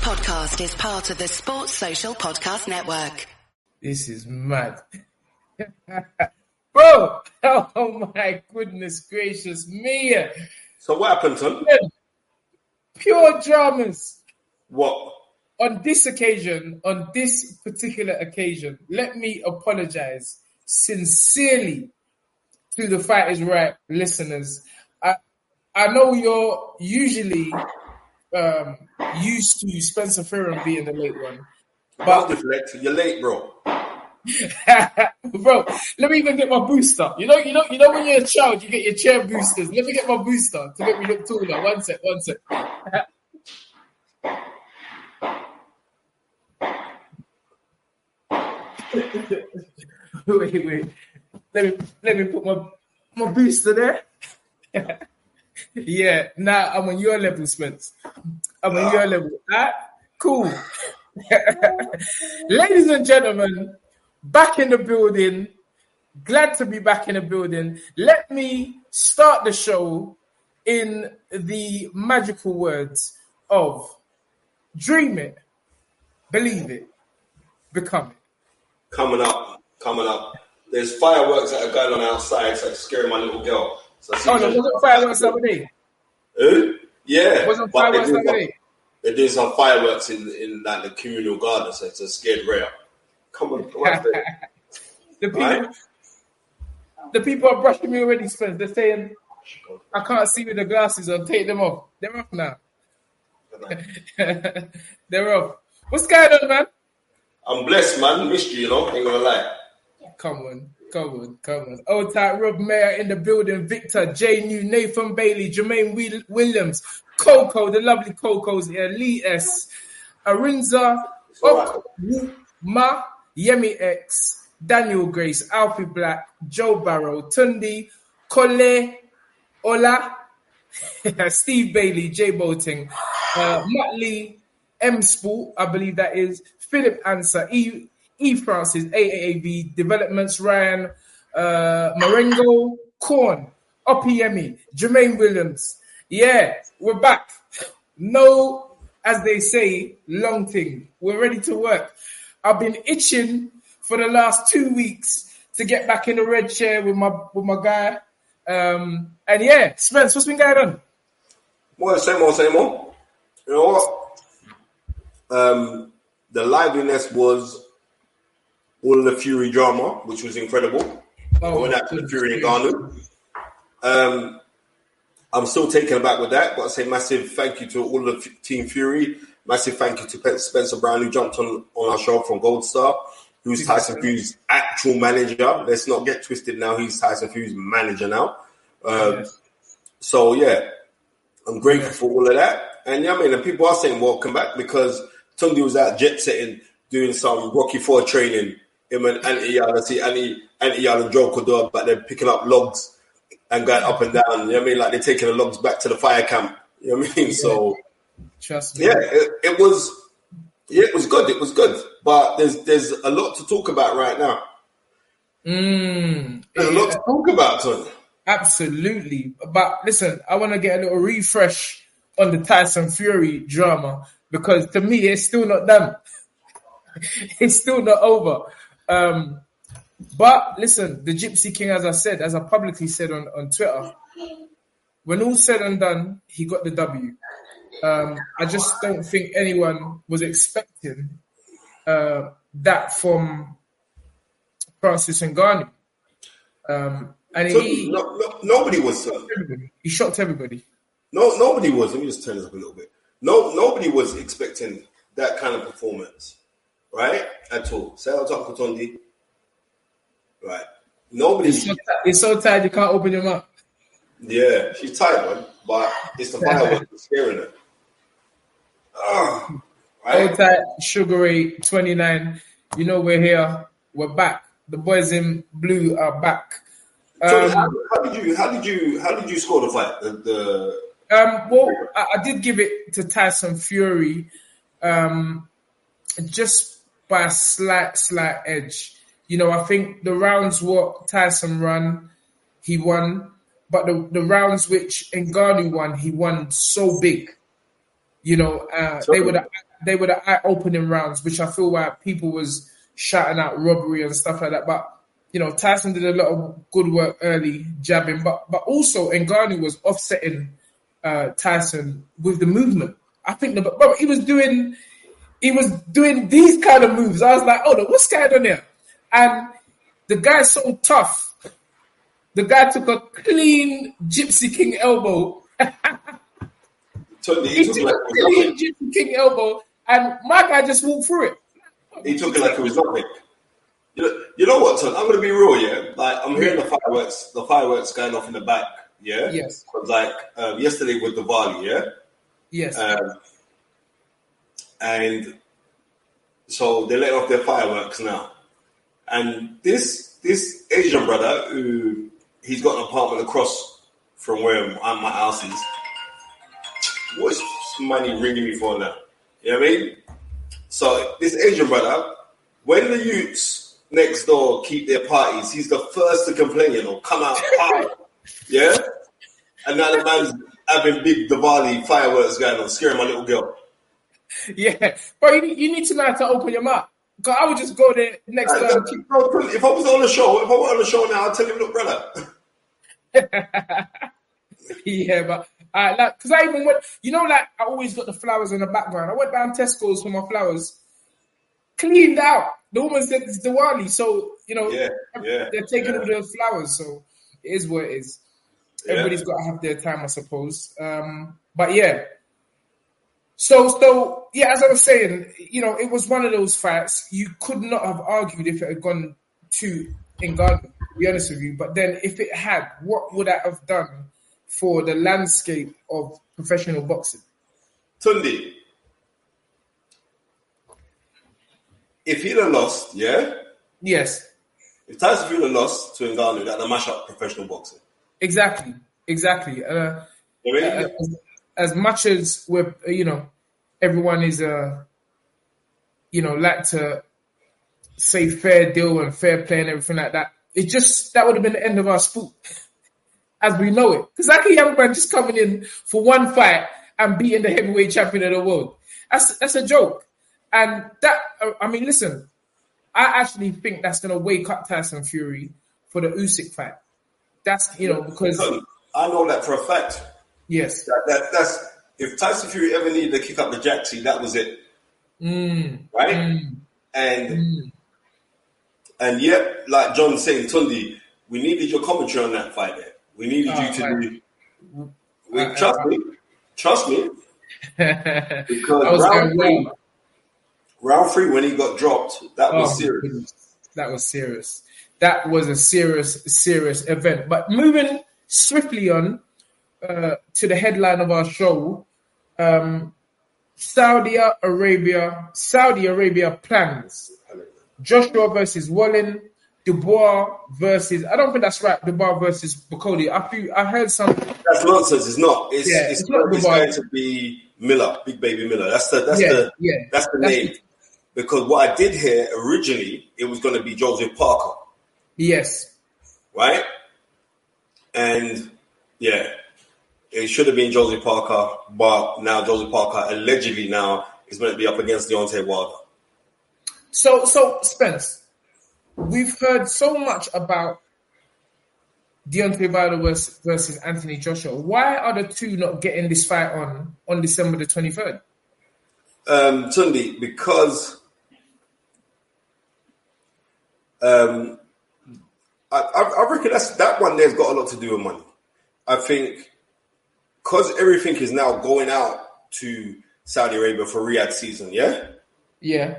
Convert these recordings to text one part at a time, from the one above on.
podcast is part of the Sports Social Podcast Network. This is mad. Bro, oh my goodness gracious me. So what happened, son? Pure dramas. What? On this occasion, on this particular occasion, let me apologize sincerely to the Fight is Right listeners. I know you're usually used to Spencer Fearon being the late one. But deflect, you're late, bro. Bro, let me even get my booster. You know when you're a child, you get your chair boosters. Let me get my booster to make me look taller. One sec. Wait. Let me put my booster there. Yeah, now I'm on your level, Spence. I'm on your level. Cool. Ladies and gentlemen, back in the building. Glad to be back in the building. Let me start the show in the magical words of dream it, believe it, become it. Coming up. There's fireworks that are going on outside, so it's scaring my little girl. So there wasn't fireworks the other day. Yeah. Wasn't fireworks the other day. They're doing some fireworks in like the communal garden, so it's a scared rare. Come on, the people are brushing me already, Spence. They're saying, I can't see with the glasses on. Take them off. They're off now. They're off. What's going on, man? I'm blessed, man. Missed you, ain't gonna lie. Come on. Old tight Rob Mayer in the building. Victor, J. New, Nathan Bailey, Jermaine Williams, Coco, the lovely Coco's here, Lee S, Arinza, Ma, Yemi X, Daniel Grace, Alfie Black, Joe Barrow, Tundi, Kole, Ola, Steve Bailey, Jay Boating, Matt Lee, M Sport, I believe that is, Philip Answer, E. Francis, AAAV, Developments, Ryan, Marengo, Korn, Opiemi, Jermaine Williams. Yeah, we're back. No, as they say, long thing. We're ready to work. I've been itching for the last 2 weeks to get back in the red chair with my guy. And yeah, Spence, what's been going on? Well, same old. You know what? The liveliness was all of the Fury drama, which was incredible. I went out to the Fury in Ghana. I'm still taken aback with that, but I say massive thank you to all of Team Fury. Massive thank you to Spencer Brown, who jumped on our show from Gold Star, who's Tyson Fury's actual manager. Let's not get twisted now. He's Tyson Fury's manager now. So, yeah, I'm grateful for all of that. And, yeah, I mean, and people are saying welcome back because Tundi was out jet setting, doing some Rocky IV training. Him and Anti-Yal and Joe Cordova, but they're picking up logs and going up and down. You know what I mean? Like they're taking the logs back to the fire camp. You know what I mean? Yeah. So, trust me. Yeah, it was good. It was good. But there's a lot to talk about right now. There's a lot to talk about, Tony. Absolutely. But listen, I want to get a little refresh on the Tyson Fury drama because to me, it's still not done. It's still not over. But listen, the Gypsy King, as I publicly said on Twitter, when all said and done, he got the W. I just don't think anyone was expecting that from Francis Ngannou. And so nobody was. He shocked everybody. No, nobody was. Let me just turn this up a little bit. Nobody was expecting that kind of performance, right? At all. Say out to Uncle Tondi. Right. Nobody. It's so tired you can't open your mouth. Yeah, she's tired, man. But it's the fireworks that's scaring her. Right? Old tight, Sugar Ray 29. You know we're here. We're back. The boys in blue are back. So how did you score the fight? Well, I did give it to Tyson Fury, just by a slight edge. You know, I think the rounds what Tyson ran, he won, but the rounds which Ngannou won, he won so big. You know, they were the eye-opening rounds, which I feel like people was shouting out robbery and stuff like that. But, you know, Tyson did a lot of good work early, jabbing. But also, Ngannou was offsetting Tyson with the movement. I think he was doing these kind of moves. I was like, oh, what's going on here? And the guy's so tough. The guy took a clean Gypsy King elbow. He took a clean Gypsy King elbow, and my guy just walked through it. He took it like it was nothing. You know what, Ton? I'm going to be real, yeah? Like, I'm hearing the fireworks going off in the back, yeah? Yes. Because, like, yesterday with Diwali, yeah? Yes. And so they're letting off their fireworks now. And this Asian brother, who he's got an apartment across from where my house is, what's money ringing me for now? You know what I mean? So this Asian brother, when the youths next door keep their parties, he's the first to complain, you know, come out, party, yeah? And now the man's having big Diwali fireworks going on, scaring my little girl. Yeah, but you need to know how to open your mouth. Because I would just go there next time. If I was on the show now, I'd tell him, look, brother. Yeah, but because I even went, you know, like I always got the flowers in the background. I went down Tesco's for my flowers, cleaned out. The woman said it's Diwali, so you know, they're taking all the flowers. So it is what it is. Everybody's got to have their time, I suppose. But yeah. So yeah, as I was saying, you know, it was one of those fights you could not have argued if it had gone to Ngannou, to be honest with you. But then if it had, what would that have done for the landscape of professional boxing? Tundi, if he'd have lost, yeah? Yes. If Tyson Fury had lost to Ngannou, that'd mash up professional boxing. Exactly. As much as we're, you know, everyone is, you know, like to say fair deal and fair play and everything like that. That would have been the end of our sport as we know it. Because like a young man just coming in for one fight and beating the heavyweight champion of the world. That's a joke. And that, I mean, listen, I actually think that's going to wake up Tyson Fury for the Usyk fight. That's, you know, because... I know that for a fact. Yes. That's if Tyson Fury ever needed to kick up the Jaxie, that was it. Right? And yet, like John saying, Tundi, we needed your commentary on that fight there. We needed you to do... Trust me. Because round three, when he got dropped, that was serious. Goodness. That was serious. That was a serious event. But moving swiftly on to the headline of our show, Saudi Arabia plans Joshua versus Wallin, Dubois versus, I don't think that's right, Dubois versus Bukodi. I heard something. That's nonsense. It's not. It's going to be Miller, Big Baby Miller. That's the name. Because what I did hear originally, it was going to be Joseph Parker. Yes. Right? And yeah, it should have been Joseph Parker, but now Joseph Parker allegedly now is going to be up against Deontay Wilder. So Spence, we've heard so much about Deontay Wilder versus Anthony Joshua. Why are the two not getting this fight on December the 23rd? Tundi, because I reckon that one there's got a lot to do with money. I think because everything is now going out to Saudi Arabia for Riyadh season, yeah? Yeah.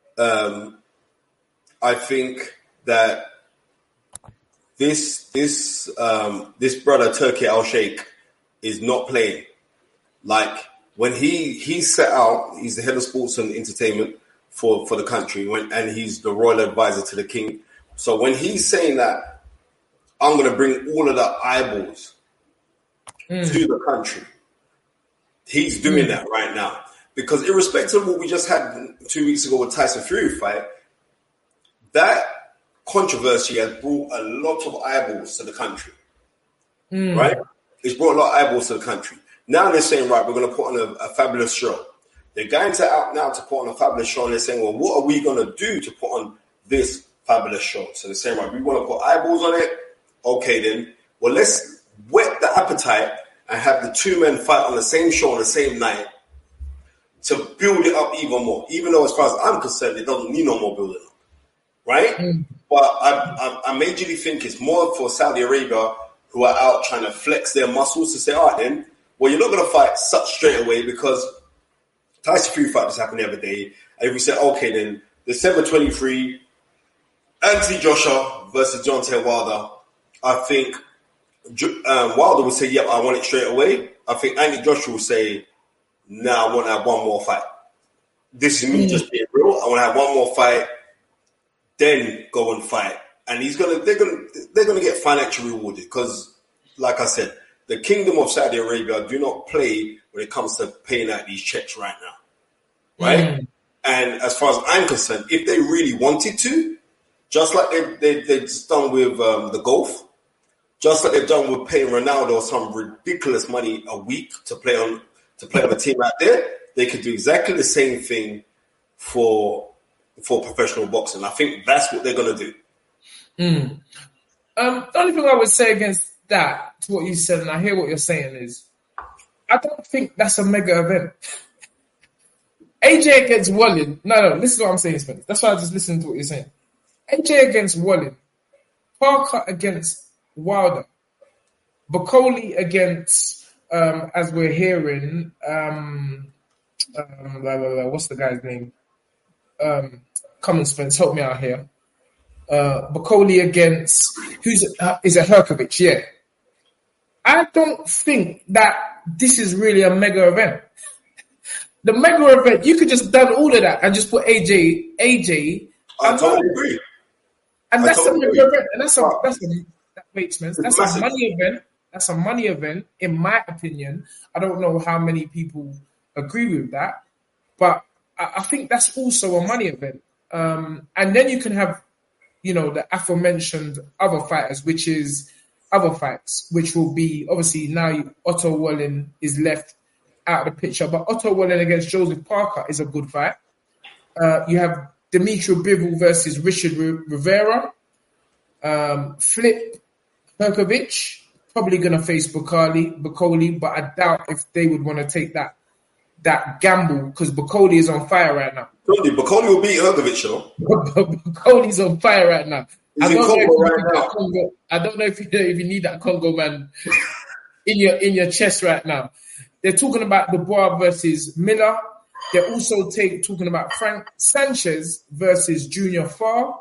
I think that this brother Turki Al-Sheikh is not playing. Like when he set out, he's the head of sports and entertainment for the country, and he's the royal advisor to the king. So when he's saying that, I'm going to bring all of the eyeballs to the country, he's doing that right now. Because irrespective of what we just had 2 weeks ago with Tyson Fury fight, that controversy has brought a lot of eyeballs to the country. Right? It's brought a lot of eyeballs to the country. Now they're saying, right, we're going to put on a fabulous show. They're going out now to put on a fabulous show, and they're saying, well, what are we going to do to put on this fabulous show? So they're saying, right, we want to put eyeballs on it. Okay, then. Well, let's whet the appetite and have the two men fight on the same show on the same night to build it up even more. Even though, as far as I'm concerned, it doesn't need no more building up. Right? But I majorly think it's more for Saudi Arabia, who are out trying to flex their muscles to say, all right, then, well, you're not going to fight such straight away because Tyson Fury fight just happened the other day. And if we say, okay, then, December 23, Anthony Joshua versus Deontay Wilder, I think Wilder would say, yep, I want it straight away. I think Anthony Joshua will say, nah, I want to have one more fight. This is me just being real. I want to have one more fight, then go and fight. And they're gonna get financially rewarded because, like I said, the Kingdom of Saudi Arabia do not play when it comes to paying out these checks right now, right? And as far as I'm concerned, if they really wanted to, just like they've done with the golf, just like they've done with paying Ronaldo some ridiculous money a week to play on a team out there, they could do exactly the same thing for professional boxing. I think that's what they're gonna do. The only thing I would say against that, to what you said, and I hear what you're saying, is I don't think that's a mega event. AJ against Wallin. No, listen to what I'm saying, Spence. That's why I just listened to what you're saying. AJ against Wallin. Parker against Wilder. Bacoli against, as we're hearing, what's the guy's name? Come on, Spence, help me out here. Bacoli against, is it Herkovic? Yeah. I don't think that this is really a mega event. The mega event, you could just done all of that and just put AJ. I totally agree. And that's a mega event. And that makes sense. That's a money event. That's a money event, in my opinion. I don't know how many people agree with that, but I think that's also a money event. And then you can have, the aforementioned other fighters, which is other fights, which will be, obviously, now Otto Wallin is left out of the picture, but Otto Wallin against Joseph Parker is a good fight. You have Dimitri Bivol versus Richard Rivera. Flip Herkovic, probably going to face Bacoli, but I doubt if they would want to take that gamble because Bacoli is on fire right now. Bacoli will beat Herkovic, though. Bacoli's on fire right now. I don't know if you need that Congo man in your chest right now. They're talking about Dubois versus Miller. They're also talking about Frank Sanchez versus Junior Farr.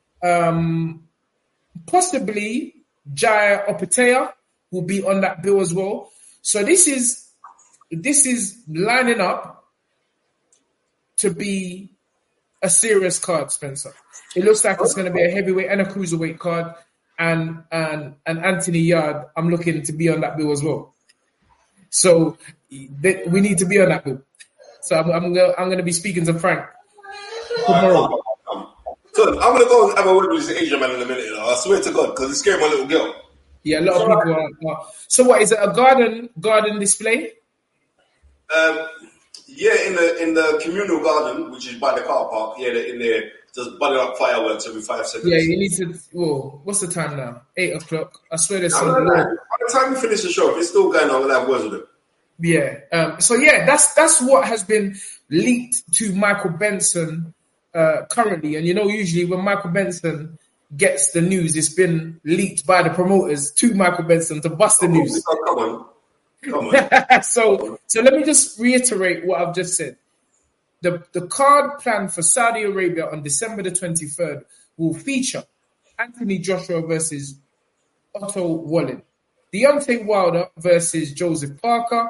Possibly Jaya Opatea will be on that bill as well. So this is lining up to be a serious card, Spencer. It looks like it's going to be a heavyweight and a cruiserweight card, and Anthony Yarde, I'm looking to be on that bill as well. So we need to be on that bill. So I'm going to be speaking to Frank tomorrow. So I'm going to go and have a word with this Asian man in a minute. I swear to God, because it's scaring my little girl. Yeah, a lot of people are. So what, is it a garden display? Yeah, in the communal garden, which is by the car park. Yeah, they're in there just burning up fireworks every 5 seconds. Yeah, you need to. Well, what's the time now? 8 o'clock. I swear there's some. By the time we finish the show, if it's still going on, we'll have words with it. Yeah. So yeah, that's what has been leaked to Michael Benson currently, and usually when Michael Benson gets the news, it's been leaked by the promoters to Michael Benson to bust the news. Come on. So let me just reiterate what I've just said. The card planned for Saudi Arabia on December the 23rd will feature Anthony Joshua versus Otto Wallin, Deontay Wilder versus Joseph Parker,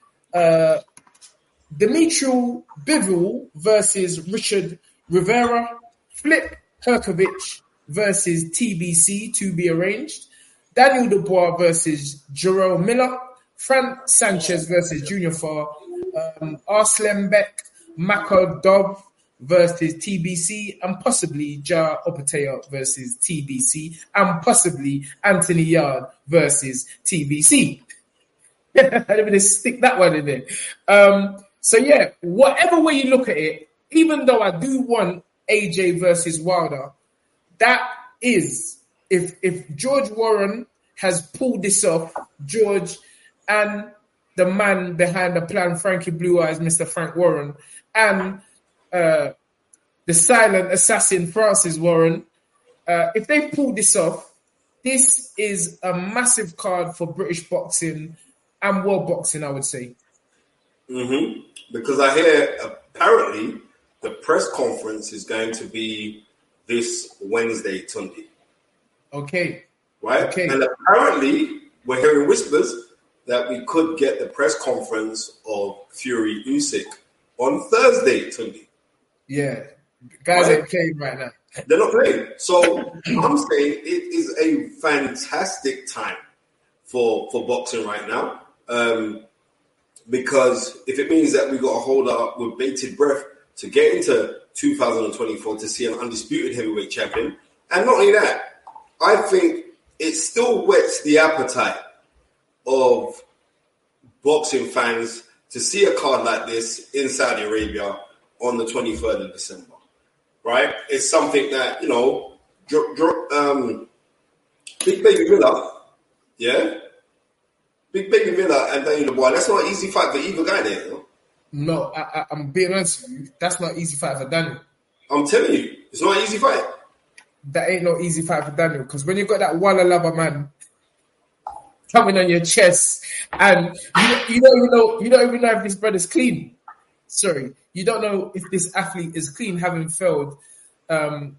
Dimitri Bivol versus Richard Rivera, Flip Herkovic versus TBC, to be arranged, Daniel Dubois versus Jerome Miller, Frank Sanchez versus Junior Farr, Arslanbek Makardov versus TBC, and possibly Jaya Opatea versus TBC, and possibly Anthony Yarde versus TBC. Let me just stick that one in there. So yeah, whatever way you look at it, even though I do want AJ versus Wilder, that is, if George Warren has pulled this off, George and the man behind the plan, Frankie Blue Eyes, Mr. Frank Warren, and the silent assassin, Francis Warren, if they pull this off, this is a massive card for British boxing and world boxing, I would say. Mm-hmm. Because I hear apparently the press conference is going to be this Wednesday, Tundi. Okay. Right? Okay. And apparently we're hearing whispers that we could get the press conference of Fury Usyk on Thursday, Tundi. Yeah. Guys ain't playing right now. They're not playing. So I'm saying it is a fantastic time for boxing right now. Because if it means that we got to hold up with bated breath to get into 2024 to see an undisputed heavyweight champion, and not only that, I think it still whets the appetite of boxing fans to see a card like this in Saudi Arabia on the 23rd of December. Right? It's something that, you know, Big Baby Miller, yeah? Big Baby Miller and Daniel Dubois, that's not an easy fight for either guy there, you know? No, I'm being honest with you. That's not an easy fight for Daniel. I'm telling you, it's not an easy fight. That ain't no easy fight for Daniel, because when you got that Walla Lava man coming on your chest, and you don't even know if this brother's clean. Sorry, you don't know if this athlete is clean, having failed 2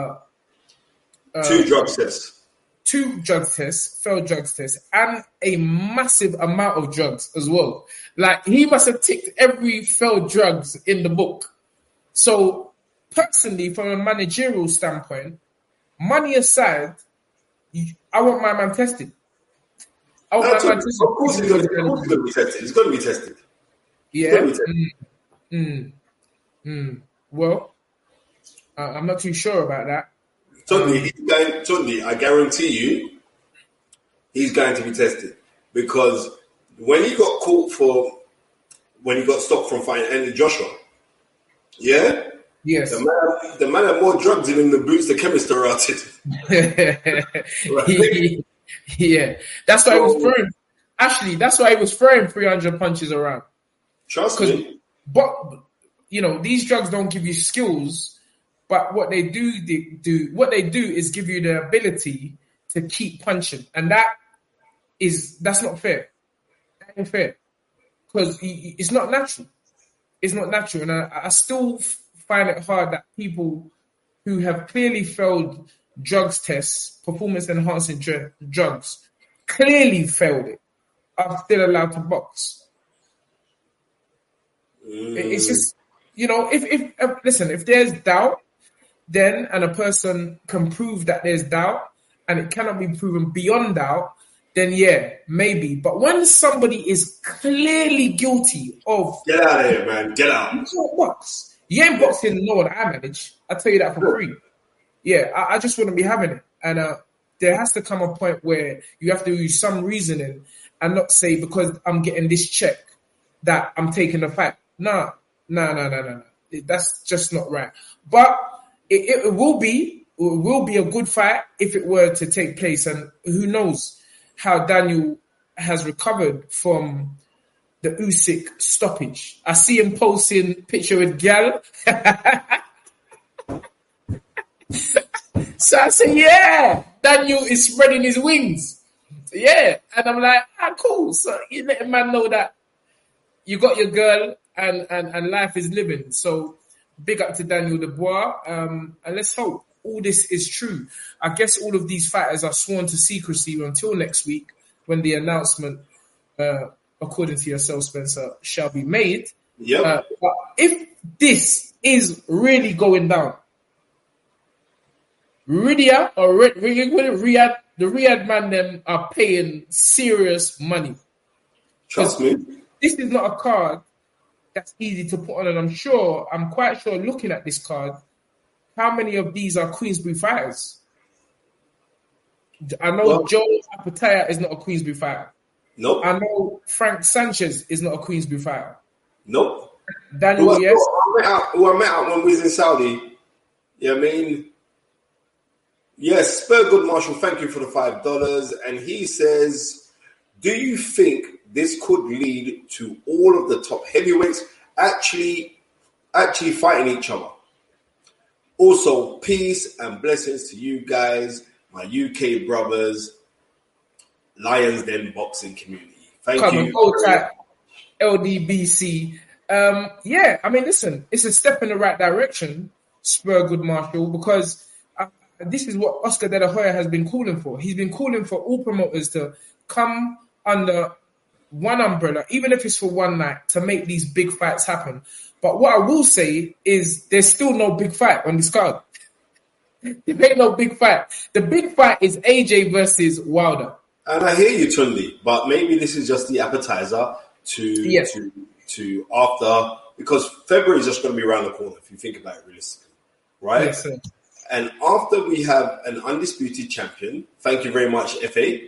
drug tests. 2 drugs tests, failed drugs tests, and a massive amount of drugs as well. Like, he must have ticked every failed drugs in the book. So, personally, from a managerial standpoint, money aside, I want my man tested. Of course it's going to be tested. It's going to be tested. Yeah. Well, I'm not too sure about that. Tundi, I guarantee you, he's going to be tested, because when he got stopped from fighting Andy Joshua, yeah, yes, the man had more drugs in the boots the chemist routed. Right? Yeah, that's why he was throwing. Actually, that's why he was throwing 300 punches around. Trust me, but you know, these drugs don't give you skills. But what they do is give you the ability to keep punching, and that's not fair. That ain't fair, because it's not natural. It's not natural, and I still find it hard that people who have clearly failed drugs tests, performance enhancing drugs, clearly failed it, are still allowed to box. It's just, you know, if there's doubt. Then, and a person can prove that there's doubt and it cannot be proven beyond doubt, then yeah, maybe. But when somebody is clearly guilty of... Get out of here, man. Get out. You can't box. You ain't boxing no one I manage. I tell you that for free. Yeah, I just wouldn't be having it. And there has to come a point where you have to use some reasoning and not say, because I'm getting this check, that I'm taking the fight. No. That's just not right. But... It will be a good fight if it were to take place, and who knows how Daniel has recovered from the Usyk stoppage. I see him posting picture with Gal. So I say, yeah, Daniel is spreading his wings. Yeah, and I'm like, cool. So you let a man know that you got your girl and life is living. So. Big up to Daniel Dubois, and let's hope all this is true. I guess all of these fighters are sworn to secrecy until next week, when the announcement, according to yourself, Spencer, shall be made. Yep. But if this is really going down, Riyadh, the Riyadh man, them are paying serious money. Trust me. This is not a card that's easy to put on, and I'm quite sure looking at this card, how many of these are Queensberry fighters? I know Joe Apataya is not a Queensberry fighter. Nope. I know Frank Sanchez is not a Queensberry fighter. Nope. Daniel, yes. Who I met out when we was in Saudi. Yeah, I mean, yes, Spurgood Marshall, thank you for the $5. And he says, do you think this could lead to all of the top heavyweights actually fighting each other? Also, peace and blessings to you guys, my UK brothers, Lions Den boxing community. Thank you. Old type LDBC. Yeah, I mean, listen, it's a step in the right direction, Spurgood Marshall, because this is what Oscar De La Hoya has been calling for. He's been calling for all promoters to come under one umbrella, even if it's for one night, to make these big fights happen. But what I will say is there's still no big fight on this card. There ain't no big fight. The big fight is AJ versus Wilder. And I hear you, Tundi, but maybe this is just the appetizer to after, because February is just going to be around the corner if you think about it realistically, right? Yes, sir. And after we have an undisputed champion, thank you very much, FA.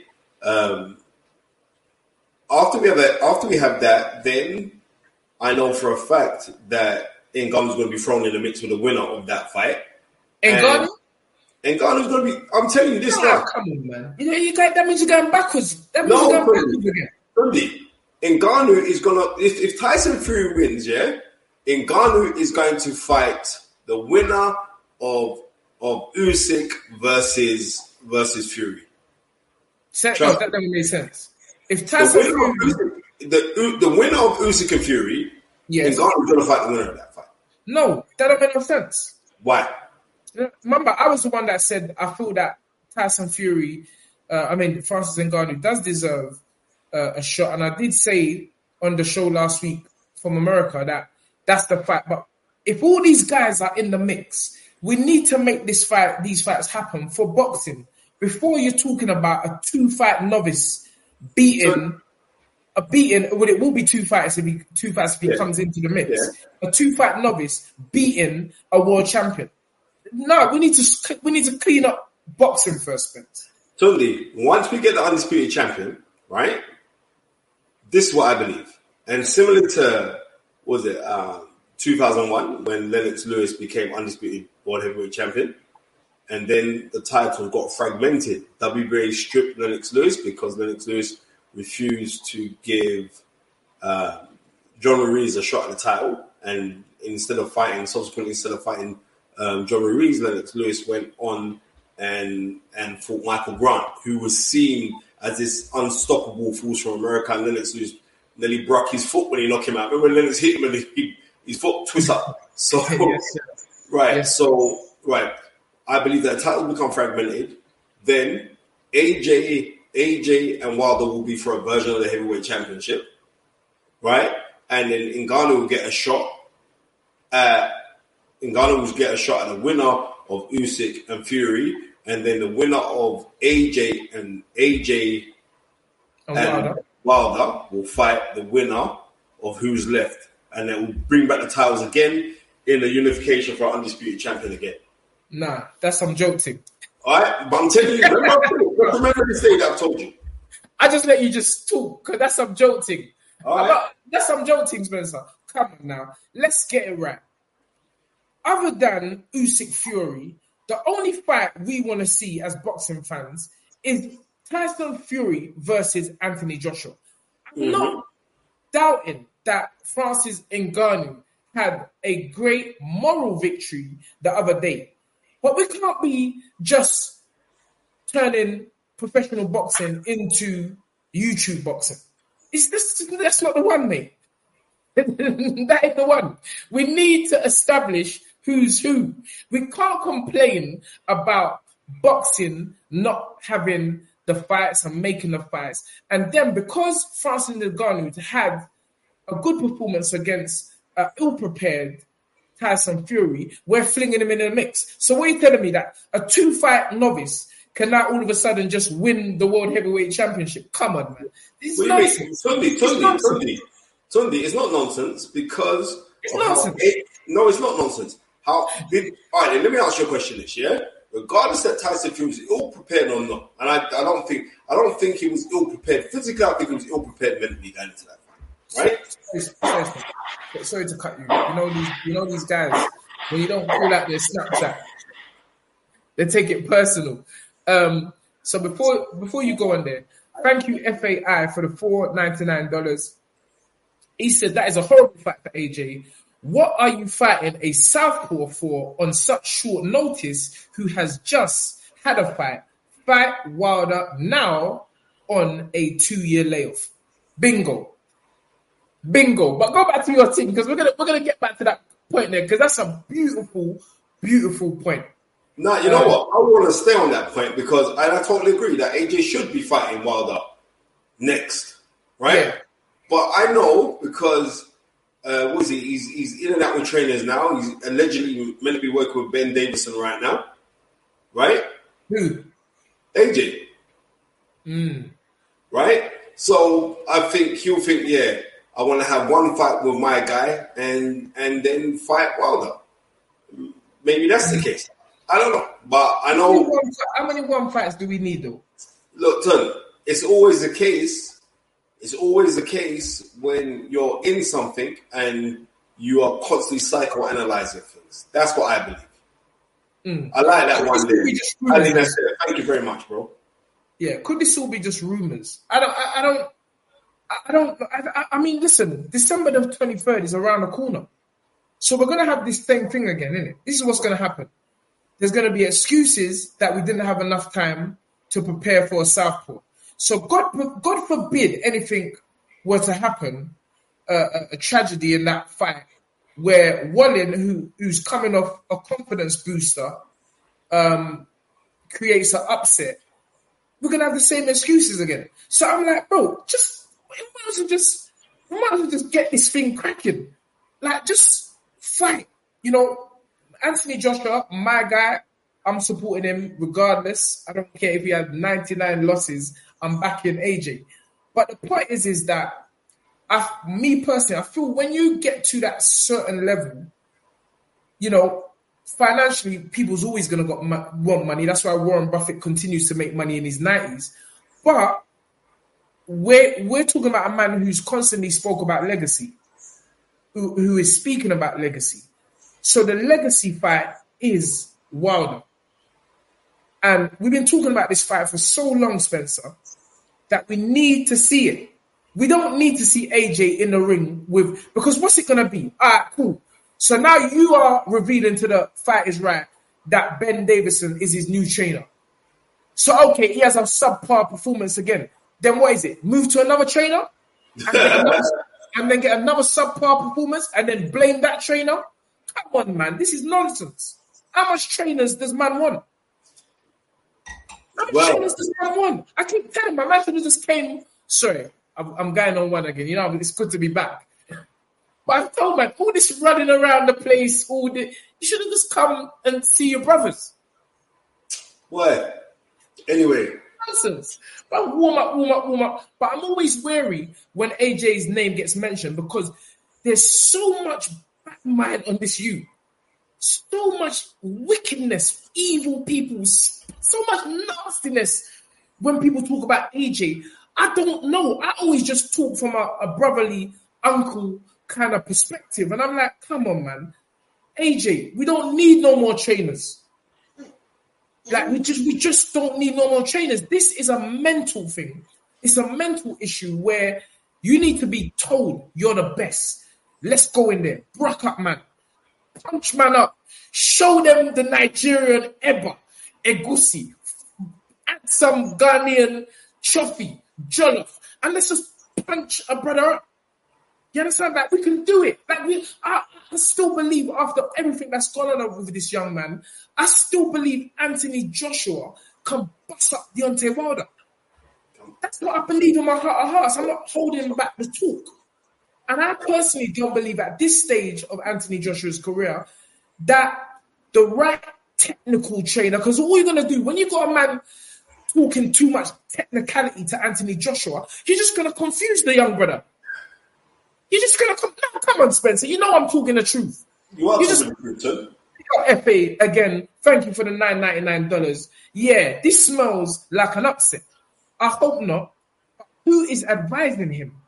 After we have that, then I know for a fact that Ngannou's going to be thrown in the mix with the winner of that fight. Ngannou? Ngannou's going to be. I'm telling you this now. Come on, man. That means you're going backwards. That means you're going backwards again. Really? Ngannou is going to. If Tyson Fury wins, Ngannou is going to fight the winner of Usyk versus Fury. That doesn't make sense. If Tyson Fury, the winner of Usyk and Fury, Ngannou is going to fight the winner of that fight. No, that doesn't make no sense. Why? Remember, I was the one that said I feel that Tyson Fury, Francis Ngannou does deserve a shot, and I did say on the show last week from America that that's the fight. But if all these guys are in the mix, we need to make these fights happen for boxing. Before you're talking about a 2-fight novice beating. Well, it will be 2 fights if he comes into the mix. Yeah. A 2-fight novice beating a world champion. No, we need to clean up boxing first, Spence. Totally. Once we get the undisputed champion, right? This is what I believe, and similar to 2001 when Lennox Lewis became undisputed world heavyweight champion, and then the title got fragmented. WBA stripped Lennox Lewis because Lennox Lewis refused to give John Ruiz a shot at the title, and instead of fighting John Ruiz, Lennox Lewis went on and fought Michael Grant, who was seen as this unstoppable force from America. And Lennox Lewis nearly broke his foot when he knocked him out. Remember when Lennox hit him and his foot twisted up? So, right. I believe that the title will become fragmented. Then AJ and Wilder will be for a version of the heavyweight championship, right? And then Ngannou will get a shot at the winner of Usyk and Fury, and then the winner of AJ and Wilder will fight the winner of who's left, and then we'll bring back the titles again in the unification for our undisputed champion again. Nah, that's some joke thing. All right, but I'm telling you, remember the thing that I've told you. I just let you just talk, because that's some joke thing. All right. That's some joke thing, Spencer. Come on now, let's get it right. Other than Usyk Fury, the only fight we want to see as boxing fans is Tyson Fury versus Anthony Joshua. I'm not doubting that Francis Ngannou had a great moral victory the other day. But we can't be just turning professional boxing into YouTube boxing. That's not the one, mate. That ain't the one. We need to establish who's who. We can't complain about boxing not having the fights and making the fights. And then because Francis Ngannou had a good performance against ill-prepared Tyson Fury, we're flinging him in the mix. So what are you telling me, that a 2-fight novice can now all of a sudden just win the World Heavyweight Championship? Come on, man. This is nonsense. Tundi, it's not nonsense because... It's nonsense. No, it's not nonsense. All right, let me ask you a question, regardless that Tyson Fury was ill-prepared or not, and I don't think he was ill-prepared physically, I think he was ill-prepared mentally going into that fight. right? Sorry to cut you. You know these guys, when you don't call out their Snapchat, they take it personal. So before you go on there, thank you FAI for the $4.99. He said that is a horrible fight for AJ. What are you fighting a southpaw for on such short notice who has just had a fight? Fight Wilder now on a 2-year layoff. Bingo. But go back to your team because we're gonna get back to that point there because that's a beautiful, beautiful point. No, you know what? I want to stay on that point because I totally agree that AJ should be fighting Wilder next, right? Yeah. But I know because what is he? He's in and out with trainers now. He's allegedly meant to be working with Ben Davison right now, right? Who? AJ. Right? So I think he'll think, yeah, I want to have one fight with my guy and then fight Wilder. Maybe that's the case. I don't know. But I know... How many one fights do we need, though? Look, Ton, it's always the case. It's always the case when you're in something and you are constantly psychoanalyzing things. That's what I believe. I like that one there. I think that's it. Thank you very much, bro. Yeah, could this all be just rumors? I mean, listen, December the 23rd is around the corner. So we're going to have this same thing again, isn't it? This is what's going to happen. There's going to be excuses that we didn't have enough time to prepare for a southpaw. So God forbid anything were to happen, a tragedy in that fight, where Wallin, who's coming off a confidence booster, creates an upset. We're going to have the same excuses again. So I'm like, bro, we might as well just get this thing cracking. Like, just fight. You know, Anthony Joshua, my guy, I'm supporting him regardless. I don't care if he had 99 losses. I'm backing AJ. But the point is that me personally, I feel when you get to that certain level, you know, financially, people's always going to want money. That's why Warren Buffett continues to make money in his 90s. But we're talking about a man who's constantly spoke about legacy, who is speaking about legacy. So the legacy fight is Wilder. And we've been talking about this fight for so long, Spencer, that we need to see it. We don't need to see AJ in the ring because what's it going to be? All right, cool. So now you are revealing to the Fight Is Right that Ben Davison is his new trainer. So, okay, he has a subpar performance again. Then what is it? Move to another trainer? And then get another subpar performance and then blame that trainer? Come on, man. This is nonsense. How much trainers does man want? How much trainers does man want? I keep telling my man who just came. Sorry, I'm going on one again. You know, it's good to be back. But I've told man, all this running around the place, you should have just come and see your brothers. What? Anyway. Nonsense. But warm up. But I'm always wary when AJ's name gets mentioned because there's so much bad mind on this youth. So much wickedness, evil people, so much nastiness when people talk about AJ. I don't know. I always just talk from a brotherly uncle kind of perspective. And I'm like, come on, man. AJ, we don't need no more trainers. Like, we just don't need no more trainers. This is a mental thing. It's a mental issue where you need to be told you're the best. Let's go in there. Bruck up, man. Punch man up. Show them the Nigerian Eba, Egusi. Add some Ghanaian Chofi, Jollof. And let's just punch a brother up. You understand that? We can do it. Like I still believe after everything that's gone on with this young man, I still believe Anthony Joshua can bust up Deontay Wilder. That's what I believe in my heart of hearts. I'm not holding back the talk. And I personally don't believe at this stage of Anthony Joshua's career that the right technical trainer, because all you're going to do, when you've got a man talking too much technicality to Anthony Joshua, you're just going to confuse the young brother. You're just going to come on, Spencer. You know I'm talking the truth. You are talking the truth, too. FA, again, thank you for the $9.99. Yeah, this smells like an upset. I hope not. Who is advising him?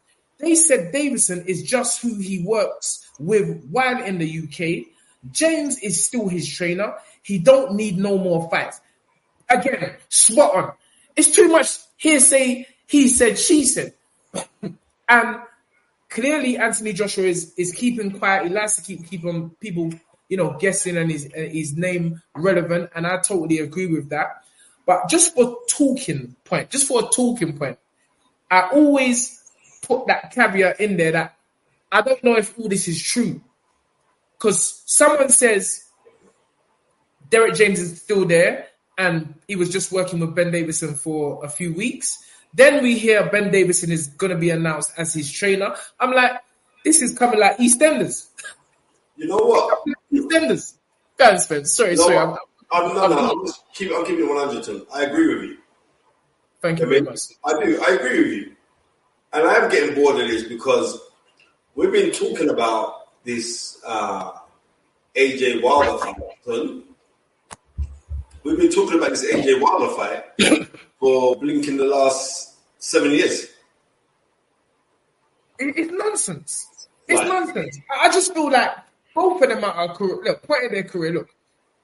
they said Davison is just who he works with while in the UK. James is still his trainer. He don't need no more fights. Again, spot on. It's too much hearsay, he said, she said. And clearly Anthony Joshua is keeping quiet. He likes to keep on people, guessing and his name relevant. And I totally agree with that. But just for a talking point, I always put that caveat in there that I don't know if all this is true. Because someone says Derek James is still there and he was just working with Ben Davison for a few weeks. Then we hear Ben Davison is going to be announced as his trainer. I'm like, this is coming like EastEnders. You know what? EastEnders. Go ahead, Spence. Sorry. I'm keeping it 100. I agree with you. Thank you very much. I do. I agree with you. And I am getting bored of this because we've been talking about this AJ Wilder fight. We've been talking about this AJ Wilder fight for blinking the last 7 years. It's nonsense. It's nonsense. I just feel like both of them are point in their career. Look,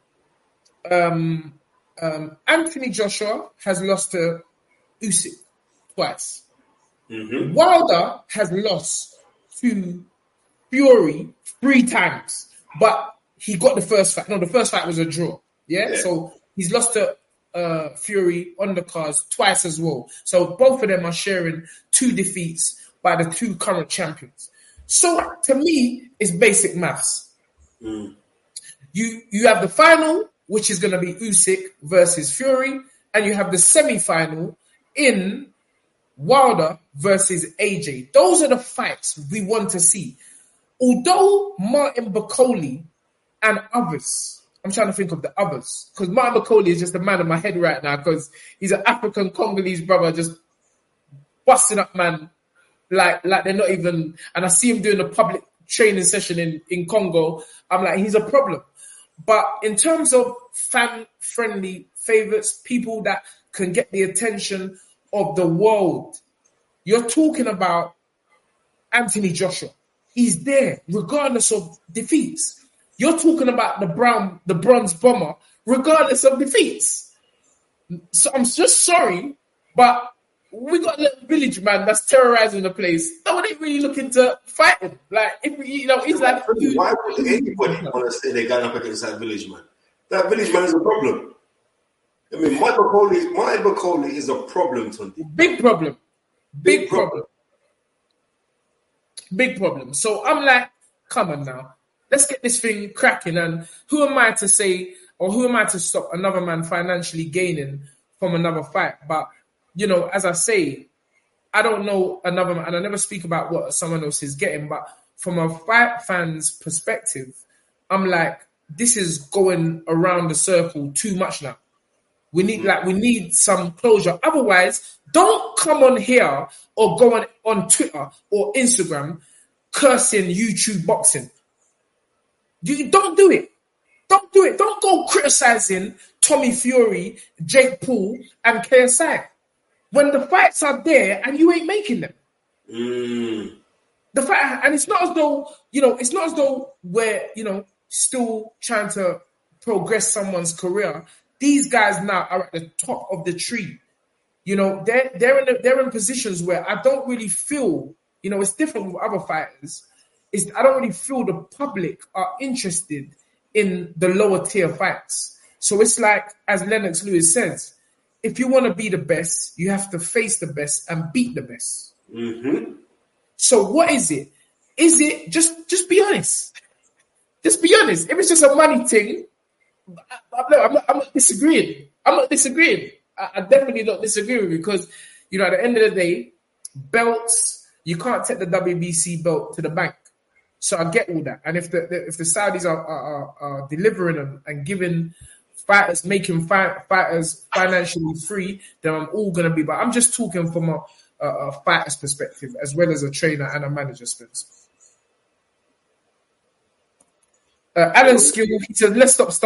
Anthony Joshua has lost to Usyk twice. Mm-hmm. Wilder has lost to Fury 3 times, but he got the first fight. No, the first fight was a draw. Yeah? So he's lost to Fury on the cards twice as well. So both of them are sharing 2 defeats by the 2 current champions. So to me, it's basic maths. Mm. You have the final, which is going to be Usyk versus Fury, and you have the semi-final in Wilder versus AJ. Those are the fights we want to see. Although Martin Bakole and others, I'm trying to think of the others, because Martin Bakole is just a man in my head right now because he's an African Congolese brother just busting up, man, like they're not even, and I see him doing a public training session in Congo. I'm like, he's a problem. But in terms of fan-friendly favorites, people that can get the attention of the world, you're talking about Anthony Joshua. He's there regardless of defeats. You're talking about the bronze bomber regardless of defeats. So I'm just sorry, but we got a little village man that's terrorizing the place. No one ain't really looking to fight him. Like, if he's like, why would anybody want to say they're going up against that village man? That village man is a problem. I mean, Mike Bakole is a problem, Tundi. Big problem. Big problem. So I'm like, come on now. Let's get this thing cracking. And who am I to say, or who am I to stop another man financially gaining from another fight? But, as I say, I don't know another man, and I never speak about what someone else is getting, but from a fight fan's perspective, I'm like, this is going around the circle too much now. We need some closure. Otherwise, don't come on here or go on Twitter or Instagram cursing YouTube boxing. Don't do it. Don't do it. Don't go criticizing Tommy Fury, Jake Paul, and KSI when the fights are there and you ain't making them. The fight, and it's not as though we're still trying to progress someone's career. These guys now are at the top of the tree. They're in positions where I don't really feel, it's different with other fighters. I don't really feel the public are interested in the lower tier fights. So it's like, as Lennox Lewis says, if you want to be the best, you have to face the best and beat the best. Mm-hmm. So what is it? Is it just be honest? Just be honest. If it's just a money thing, I'm not disagreeing. I definitely not disagree with you because, at the end of the day, belts, you can't take the WBC belt to the bank. So I get all that. And if the Saudis are delivering them and giving fighters, making fighters financially free, then I'm all going to be. But I'm just talking from a fighter's perspective as well as a trainer and a manager's perspective. Alan Skill, he says, let's stop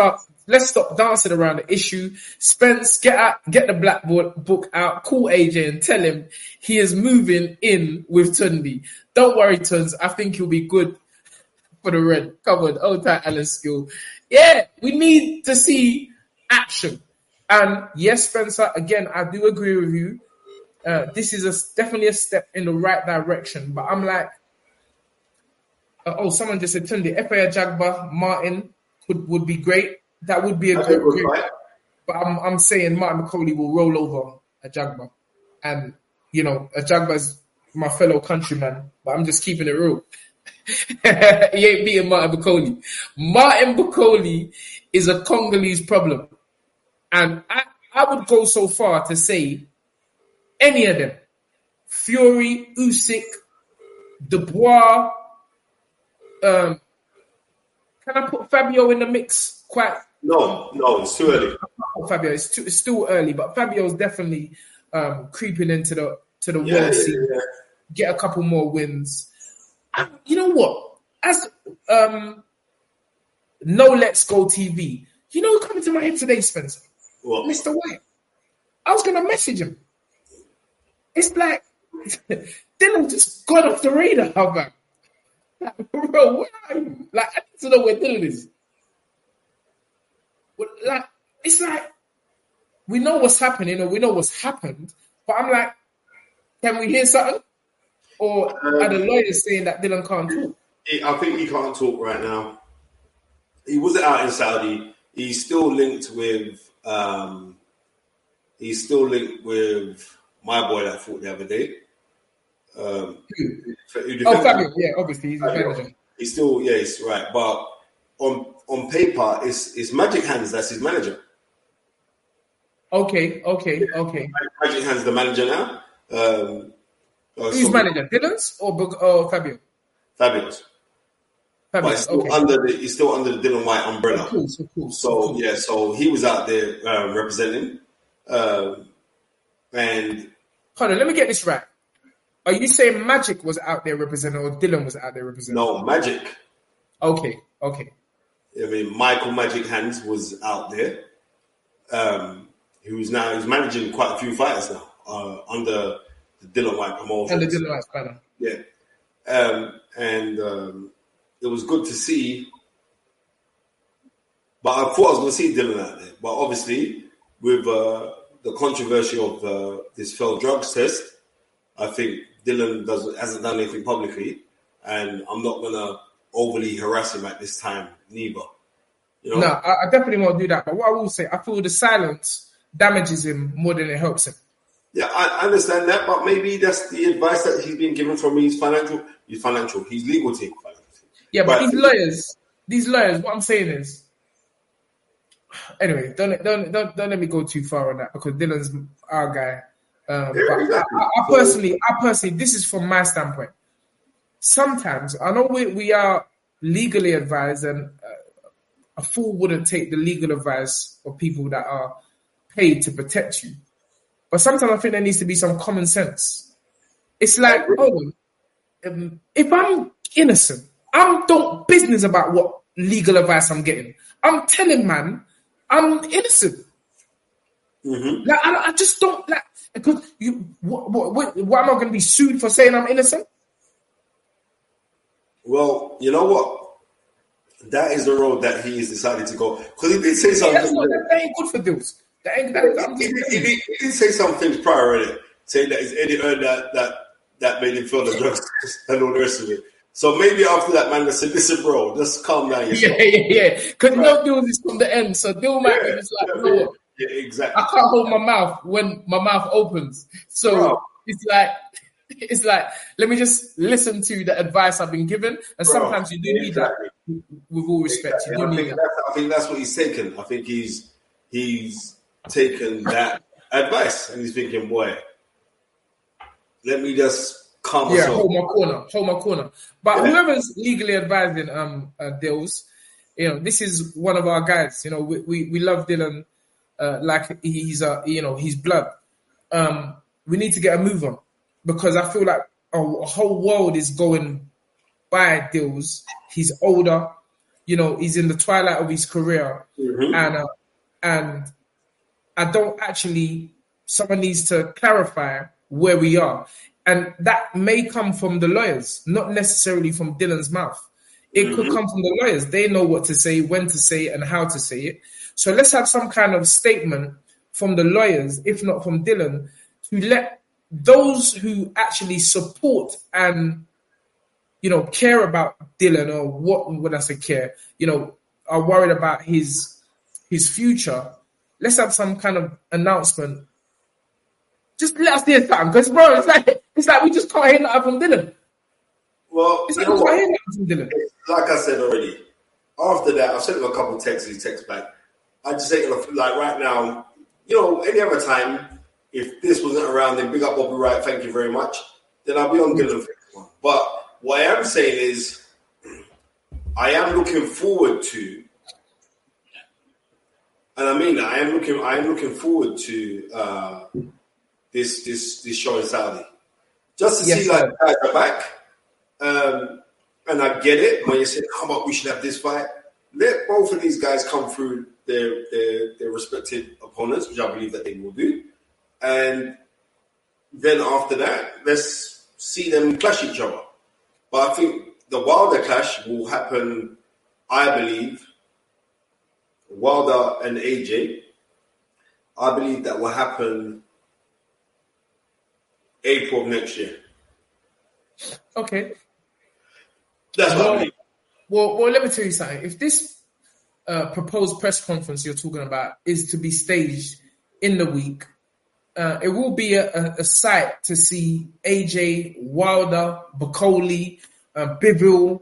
let's stop dancing around the issue. Spence, get the black book out, call AJ and tell him he is moving in with Tundi. Don't worry, Tuns. I think he'll be good for the red. Come on, old tight Alan Skill. Yeah, we need to see action. And yes, Spencer, again, I do agree with you. This is definitely a step in the right direction. But I'm like, someone just said Tundi, FA Jagba, Martin would be great. That would be a great. But I'm saying Martin McCauley will roll over Ajagba. And, Ajagba's my fellow countryman, but I'm just keeping it real. He ain't beating Martin McCauley. Martin McCauley is a Congolese problem. And I would go so far to say any of them, Fury, Usyk, Dubois, can I put Fabio in the mix? No, it's too early. Fabio, it's still early, but Fabio's definitely creeping into the world scene. Yeah. Get a couple more wins. And you know what? As No Let's Go TV, coming to my head today, Spencer? What? Mr. White. I was gonna message him. It's like Dylan just got off the radar, man. Like, bro, where are you? Like, I need to know where Dylan is. Like, it's like we know what's happening or we know what's happened, but I'm like, can we hear something? Or are the lawyers saying that Dylan can't talk? I think he can't talk right now. He wasn't out in Saudi. He's still linked with my boy that fought the other day. Fabio, yeah, obviously he's a manager. He's still, he's right. But on paper, it's Magic Hands that's his manager. Okay. Magic Hands the manager now. Who's manager? Dylan's or Fabio? Fabio's. But he's still under the Dylan White umbrella. Of course. So he was out there representing. And hold on, let me get this right. Are you saying Magic was out there representing or Dylan was out there representing? No, Magic. Okay. I mean, Michael Magic Hands was out there. He's managing quite a few fighters now under the Dylan White promotion. Under Dylan White's banner. Yeah. It was good to see. But I thought I was going to see Dylan out there. But obviously, with the controversy of this failed drugs test, I think Dylan hasn't done anything publicly. And I'm not going to overly harass him at this time, neither. No, I definitely won't do that. But what I will say, I feel the silence damages him more than it helps him. Yeah, I understand that, but maybe that's the advice that he's been given from his legal team. Yeah, but these lawyers, what I'm saying is, anyway, don't let me go too far on that because Dylan's our guy. I personally, this is from my standpoint. Sometimes I know we are legally advised, and a fool wouldn't take the legal advice of people that are paid to protect you. But sometimes I think there needs to be some common sense. It's like, if I'm innocent, I don't business about what legal advice I'm getting. I'm telling man, I'm innocent. Mm-hmm. Like I just don't like because what am I going to be sued for saying I'm innocent? Well, you know what? That is the road that he has decided to go. Because he did say something. That ain't good for deals. He did say some things prior in it, saying that it's Eddie Earn that made him feel the drugs and all the rest of it. So maybe after that, man, they said, listen, bro, just calm down yourself. Yeah. Because no deal is from the end. So deal might be just like, you know what? Yeah, exactly. I can't hold my mouth when my mouth opens. So it's like, let me just listen to the advice I've been given. And sometimes you do need that, with all respect. You do need that. I think that's what he's taken. I think he's taken that advice and he's thinking, boy, let me just calm myself. Yeah, hold my corner. But whoever's legally advising Dills, this is one of our guys. We love Dylan like he's he's blood. We need to get a move on because I feel like a whole world is going by Dills. He's older. he's in the twilight of his career, and I don't actually. Someone needs to clarify where we are, and that may come from the lawyers, not necessarily from Dylan's mouth. It could come from the lawyers. They know what to say, when to say it, and how to say it. So let's have some kind of statement from the lawyers, if not from Dylan, to let those who actually support and care about Dylan, or what when I say care, are worried about his future. Let's have some kind of announcement. Just let us hear something, because bro, it's like we just can't hear nothing from Dylan. Well, it's like we can't hear nothing from Dylan. Like I said already, after that, I sent him a couple of texts. He texts back. I just say, like right now, any other time, if this wasn't around, then big up Bobby Wright, thank you very much. Then I'll be on Dylan. But what I am saying is, I am looking forward to, and I mean that I am looking forward to this show in Saudi, just to see like guys are back. And I get it when you say, "Come on, we should have this fight." Let both of these guys come through their respective opponents, which I believe that they will do, and then after that, let's see them clash each other. But I think the Wilder clash will happen, I believe, Wilder and AJ, I believe that will happen April of next year. Okay. That's what I believe. Well, let me tell you something. If this proposed press conference you're talking about is to be staged in the week, it will be a sight to see AJ, Wilder, Bacoli, Bivol,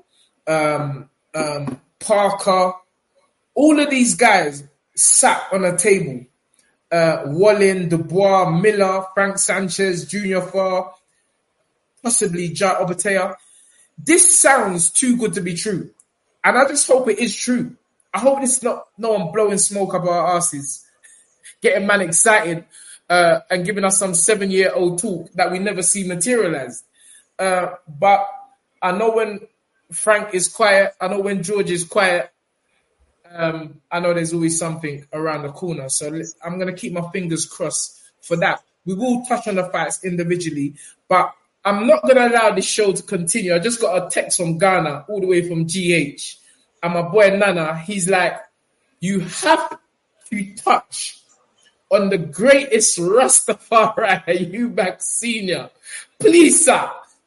Parker, all of these guys sat on a table. Wallin, Dubois, Miller, Frank Sanchez, Junior Farr, possibly Ja Obatea. This sounds too good to be true. And I just hope it is true. I hope it's not no one blowing smoke up our asses, getting man excited, and giving us some 7-year-old talk that we never see materialized. But I know when Frank is quiet, I know when George is quiet, I know there's always something around the corner. So I'm going to keep my fingers crossed for that. We will touch on the fights individually, but I'm not going to allow this show to continue. I just got a text from Ghana, all the way from GH. And my boy Nana, he's like, you have to touch on the greatest Rastafari, Eubank Senior. Please, sir.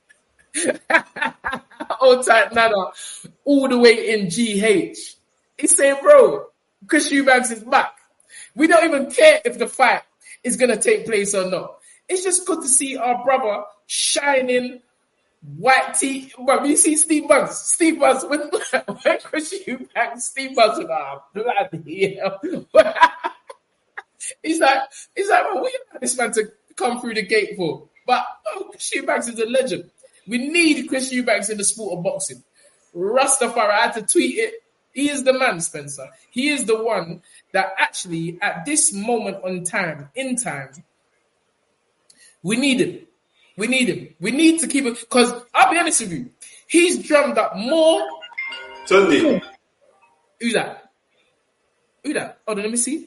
Old type Nana, all the way in GH. He said, bro, Chris Eubanks is back. We don't even care if the fight is going to take place or not. It's just good to see our brother shining white tee. But you see Steve Bugs, when Chris Eubanks, Steve Bugs was bloody hell. He's like, well, we want this man to come through the gate for. But Chris Eubanks is a legend. We need Chris Eubanks in the sport of boxing. Rastafari, I had to tweet it. He is the man, Spencer. He is the one that actually, at this moment in time, we need him. We need him. We need to keep it. Because I'll be honest with you, he's drummed up more. Sunday. Who's that? Hold on, let me see.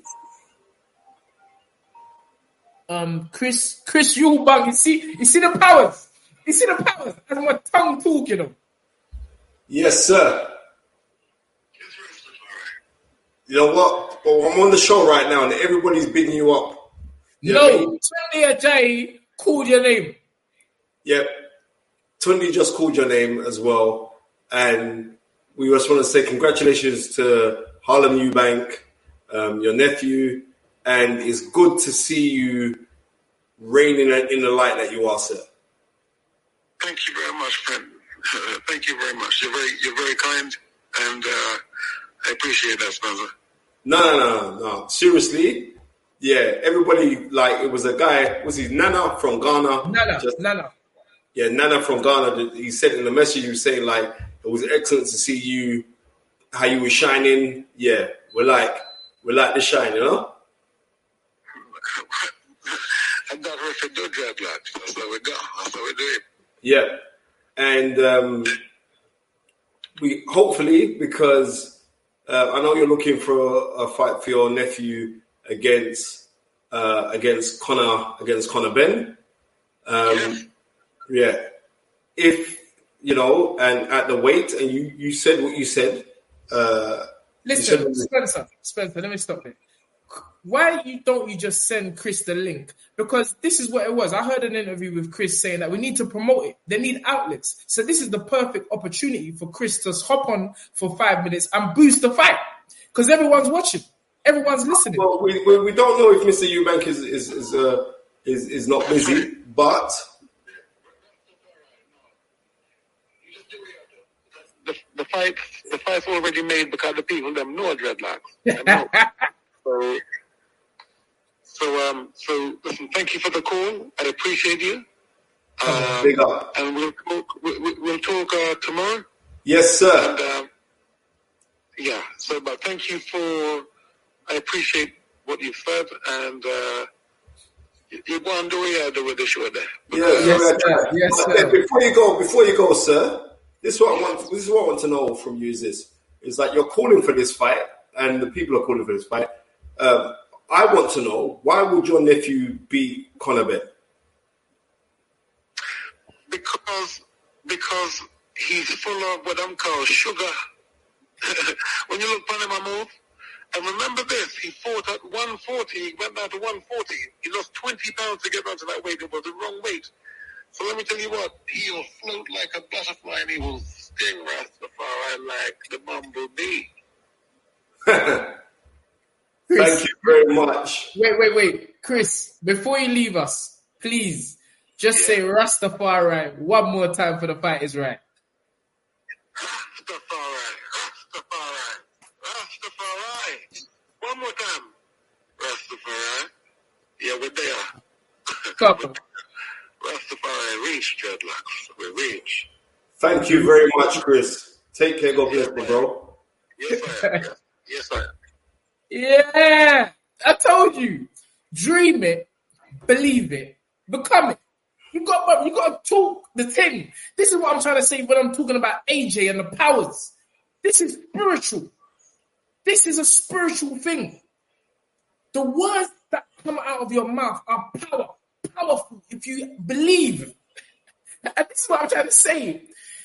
Chris Eubank. You see the powers. You see the powers. That's my tongue talking. Yes, sir. You know what? Well, I'm on the show right now, and everybody's bigging you up. No, Tunde Ajayi called your name. Yep. Tunde just called your name as well. And we just want to say congratulations to Harlem Eubank, your nephew. And it's good to see you reigning in the light that you are, sir. Thank you very much, friend. Thank you very much. You're very kind, and I appreciate that, Spencer. No. Seriously, yeah. Everybody, like, it was a guy. Was he Nana from Ghana? Nana. Yeah, Nana from Ghana. He said in the message, he was saying like it was excellent to see you, how you were shining. Yeah, we're like the shine, you know. I'm not ready to do dreadlocks. That's how we go. That's how we do it. Yeah, and we hopefully, because I know you're looking for a fight for your nephew against Conor Benn. Yeah. If, and at the weight, and you said what you said. Listen, Spencer, let me stop it. Why don't you just send Chris the link? Because this is what it was. I heard an interview with Chris saying that we need to promote it. They need outlets. So this is the perfect opportunity for Chris to hop on for 5 minutes and boost the fight. Because everyone's watching. Everyone's listening. Well, we don't know if Mr. Eubank is not busy, but... The fight's already made because the people them know dreadlocks. So listen, thank you for the call. I appreciate you. Big up. And we'll talk tomorrow. Yes, sir. And, but thank you I appreciate what you've said, and you go on the way with the show there. Yes, sir. Before you go, sir. This is what I want to know from you. Is like you're calling for this fight, and the people are calling for this fight. I want to know, why would your nephew beat Conor Benn? Because he's full of what I'm called sugar. When you look upon him, I move. And remember this, he fought at 140, he went down to 140. He lost 20 pounds to get down to that weight. It was the wrong weight. So let me tell you what, he'll float like a butterfly and he will sting Rastafari like the bumblebee. Thank you very much. Wait. Chris, before you leave us, please, just say Rastafari one more time for the fight is right. Rastafari. One more time. Rastafari. Yeah, we're there. Couple. Rastafari reach, dreadlocks. We reach. Thank you very much, Chris. Take care. God bless you, bro. Yes, I am. Yes, I am. Yeah. I told you. Dream it. Believe it. Become it. You got to talk the thing. This is what I'm trying to say when I'm talking about AJ and the powers. This is spiritual. This is a spiritual thing. The words that come out of your mouth are powerful if you believe. And this is what I'm trying to say.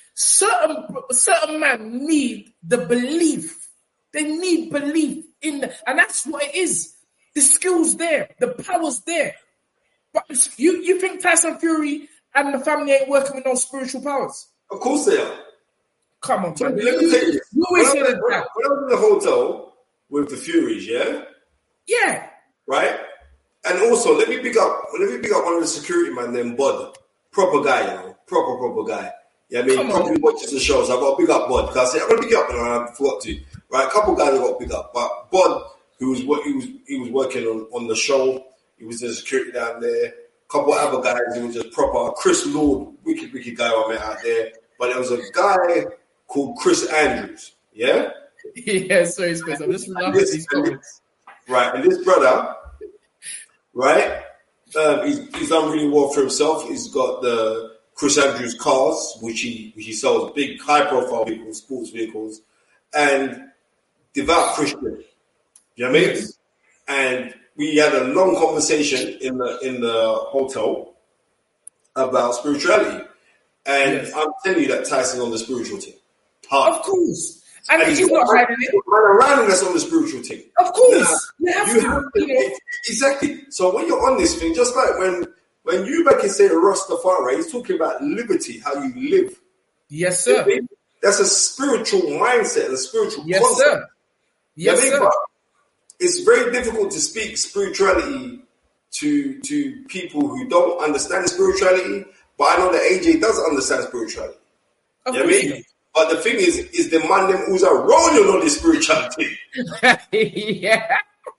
Certain men need the belief. They need belief and that's what it is. The skill's there, the power's there. But you think Tyson Fury and the family ain't working with no spiritual powers? Of course they are. Come on, man. Let me tell you. When I was in the hotel with the Furies, yeah? Yeah. Right? And also, let me pick up one of the security man named Bud. Proper guy, Proper guy. Yeah, I mean, probably watches the shows. I got to pick up Bud because I'm going to pick up and I forgot to. Right, a couple guys I got to pick up. But Bud, he was working on the show. He was in security down there. A couple other guys, he was just proper. Chris Lord, wicked guy I met out there. But there was a guy called Chris Andrews. Yeah? Yeah, sorry, Chris. I'm just laughing at these comments. Right, and this brother, right, he's done really well for himself. He's got the Chris Andrews cars, which he sells big, high-profile vehicles, sports vehicles, and devout Christian. You know what I mean? Yes. And we had a long conversation in the hotel about spirituality. And I'm telling you that Tyson's on the spiritual team. Hard. Of course. And he's not hiding it. Around us on the spiritual team. Of course. Now, you have to. Exactly. So when you're on this thing, just like when you back and say Rastafari, he's talking about liberty, how you live. Yes, sir. That's a spiritual mindset, a spiritual concept. Sir. Yes, sir. But it's very difficult to speak spirituality to people who don't understand spirituality. But I know that AJ does understand spirituality. You know what I mean? But the thing is the man them who's rolling on this spirituality. Yeah.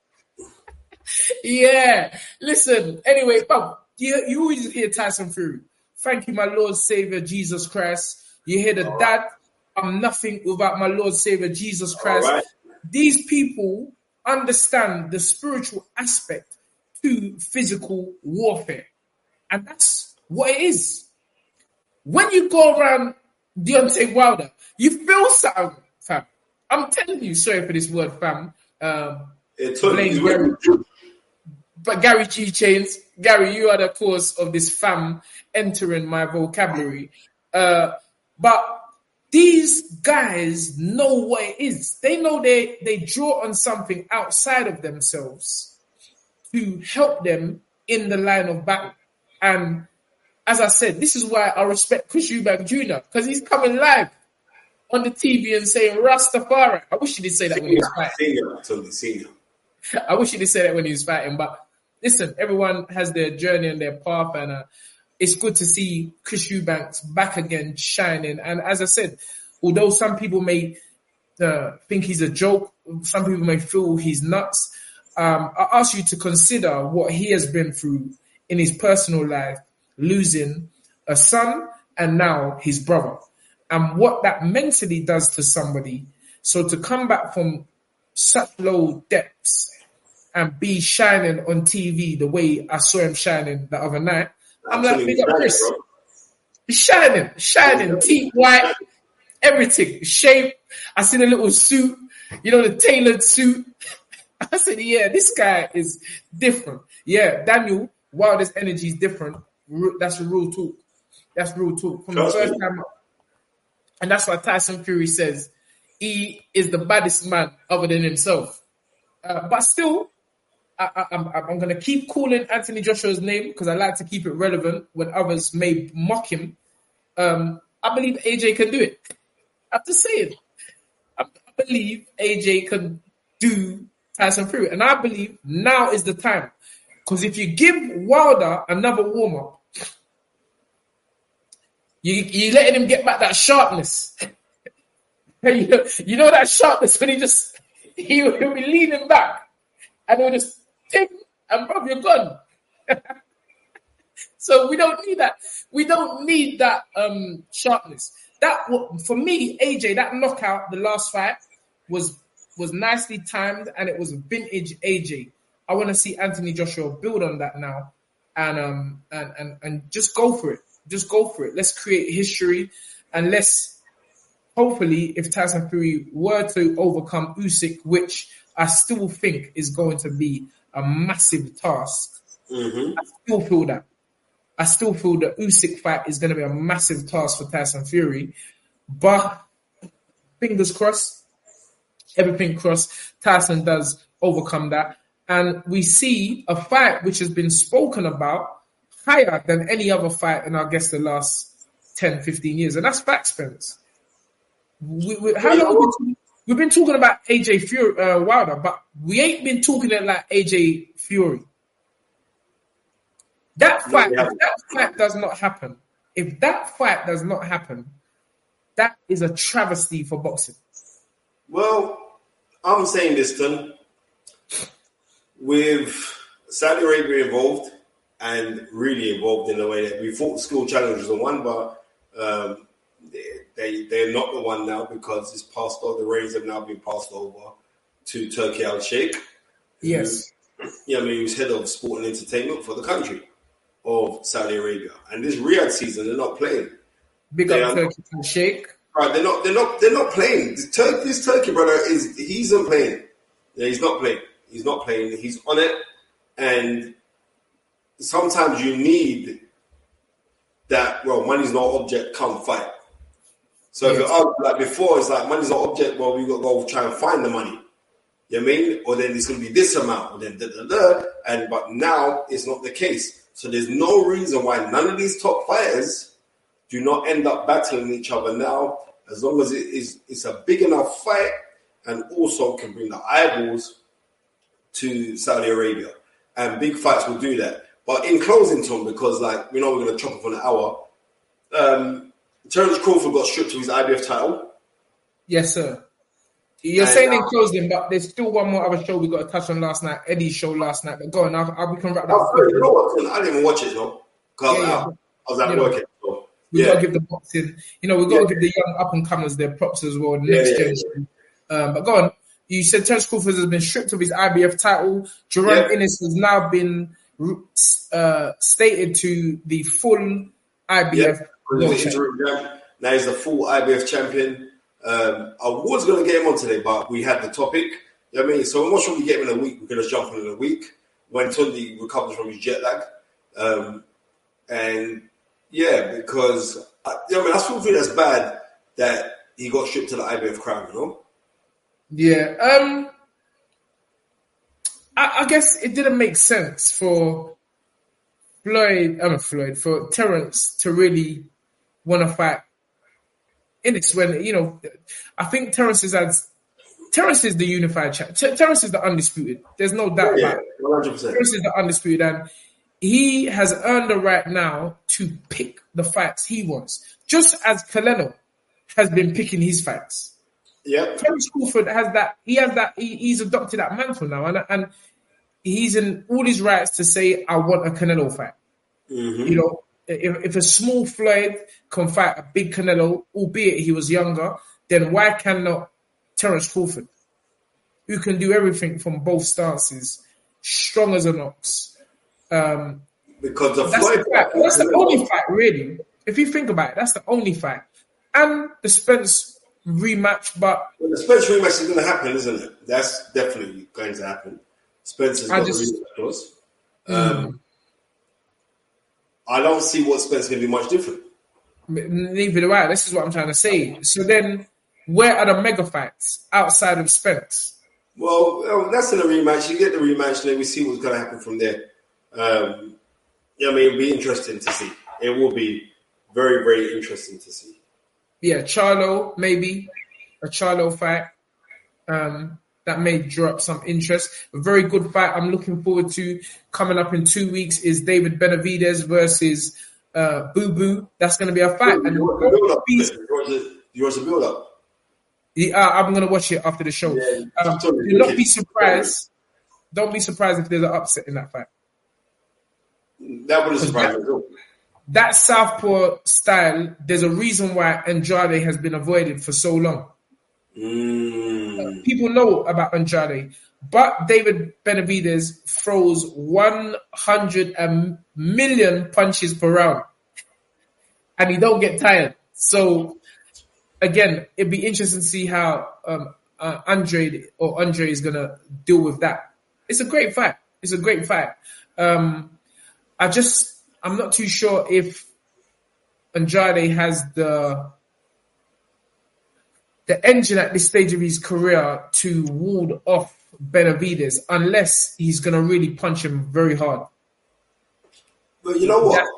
Yeah. Listen, anyway, you always hear Tyson Fury. Thank you, my Lord Savior, Jesus Christ. You hear the dad, I'm nothing without my Lord Savior, Jesus Christ. Right. These people understand the spiritual aspect to physical warfare. And that's what it is. When you go around Deontay Wilder, you feel something, fam. I'm telling you, sorry for this word, fam. Blame Gary. But Gary G. Chains, Gary, you are the cause of this fam entering my vocabulary. But these guys know what it is. They know they draw on something outside of themselves to help them in the line of battle. And as I said, this is why I respect Chris Eubank Jr. because he's coming live on the TV and saying Rastafari. I wish he did say that when he was fighting. I wish he did say that when he was fighting. But listen, everyone has their journey and their path, and it's good to see Chris Eubanks back again shining. And as I said, although some people may think he's a joke, some people may feel he's nuts, I ask you to consider what he has been through in his personal life, losing a son and now his brother, and what that mentally does to somebody. So to come back from such low depths and be shining on TV the way I saw him shining the other night, I'm like, big up Chris. Shining, teeth white, everything, shape. I seen a little suit, the tailored suit. I said, yeah, this guy is different. Yeah, Daniel Wilder's energy is different. That's a real talk. That's real talk. From the first time, and that's why Tyson Fury says he is the baddest man other than himself. But still, I'm going to keep calling Anthony Joshua's name because I like to keep it relevant when others may mock him. I believe AJ can do it. I'm just saying. I believe AJ can do Tyson Fury. And I believe now is the time. Because if you give Wilder another warm-up, you letting him get back that sharpness. you know that sharpness when he'll be leaning back and he'll just take and bro, you're gone. So we don't need that. We don't need that sharpness. That for me, AJ, that knockout, the last fight was nicely timed and it was vintage AJ. I want to see Anthony Joshua build on that now, and just go for it. Just go for it. Let's create history, and let's hopefully, if Tyson Fury were to overcome Usyk, which I still think is going to be a massive task. Mm-hmm. I still feel that Usyk fight is going to be a massive task for Tyson Fury, but fingers crossed, everything crossed, Tyson does overcome that. And we see a fight which has been spoken about higher than any other fight in, I guess, the last 10, 15 years. And that's fact, Spence. How long we've been talking about AJ Fury, Wilder, but we ain't been talking it like AJ Fury. If that fight does not happen, that is a travesty for boxing. Well, I'm saying this, Ton. With Saudi Arabia involved, and really involved in the way that we thought School Challenge was the one, but they're not the one now because it's passed over. The reins have now been passed over to Turki Al-Sheikh. Yes. Who's head of sport and entertainment for the country of Saudi Arabia. And this Riyadh season, they're not playing. Big up Turki Al-Sheikh. Right, they're not playing. This Turkey brother he's not playing. Yeah, he's not playing. He's not playing. He's on it. And sometimes you need that, money's not object, come fight. So if you're like before, it's like money's not object, we got to go try and find the money. You know what I mean? Or then it's going to be this amount, or then but now it's not the case. So there's no reason why none of these top fighters do not end up battling each other now, as long as it's a big enough fight and also can bring the eyeballs to Saudi Arabia. And big fights will do that. But in closing, Tom, because we're going to chop up on an hour, Terence Crawford got stripped of his IBF title. Yes, sir. You're saying in closing, but there's still one more other show we got to touch on last night, Eddie's show last night. But go on, we can wrap that up. You know what? I didn't even watch it, though. I was at work. So, we got to give the boxing, we got to give the young up-and-comers their props as well, the next generation. But go on. You said Terence Crawford has been stripped of his IBF title. Jerome Innes has now been stated to the full IBF. Now he's the full IBF champion. I was going to get him on today, but we had the topic. You know what I mean? So I'm not sure we get him in a week. We're going to jump on in a week when Tunde recovers from his jet lag. And yeah, because I still feel that's bad that he got stripped to the IBF crown, you know? Yeah. I guess it didn't make sense for for Terence to really want to fight in this when, you know, I think Terence is the unified champ. Terence is the undisputed. There's no doubt about it. 100%. Terence is the undisputed, and he has earned the right now to pick the fights he wants, just as Canelo has been picking his fights. Yeah, Terence Crawford has that. He's adopted that mantle now, and he's in all his rights to say, "I want a Canelo fight." Mm-hmm. You know, if a small Floyd can fight a big Canelo, albeit he was younger, then why cannot Terence Crawford, who can do everything from both stances, strong as an ox? Because that's the only fight, really. If you think about it, that's the only fight, and the Spence rematch. But the Spence rematch is going to happen, isn't it? That's definitely going to happen. Spencer's got the rematch clause. I don't see what Spence can be much different. Neither do I. This is what I'm trying to say. So then, where are the mega fights outside of Spence? Well, that's in a rematch. You get the rematch, and then we see what's going to happen from there. It'll be interesting to see. It will be very, very interesting to see. Yeah, Charlo, maybe a Charlo fight that may draw up some interest. A very good fight I'm looking forward to coming up in 2 weeks is David Benavidez versus Boo Boo. That's going to be a fight. You want to build up? Yeah, I'm going to watch it after the show. Yeah, do not be surprised. Don't be surprised if there's an upset in that fight. That would surprise me. That southpaw style, there's a reason why Andrade has been avoided for so long. People know about Andrade, but David Benavidez throws 100 million punches per round, and he don't get tired. So, again, it'd be interesting to see how Andre is gonna deal with that. It's a great fight. I'm not too sure if Andrade has the engine at this stage of his career to ward off Benavidez unless he's going to really punch him very hard. But you know what?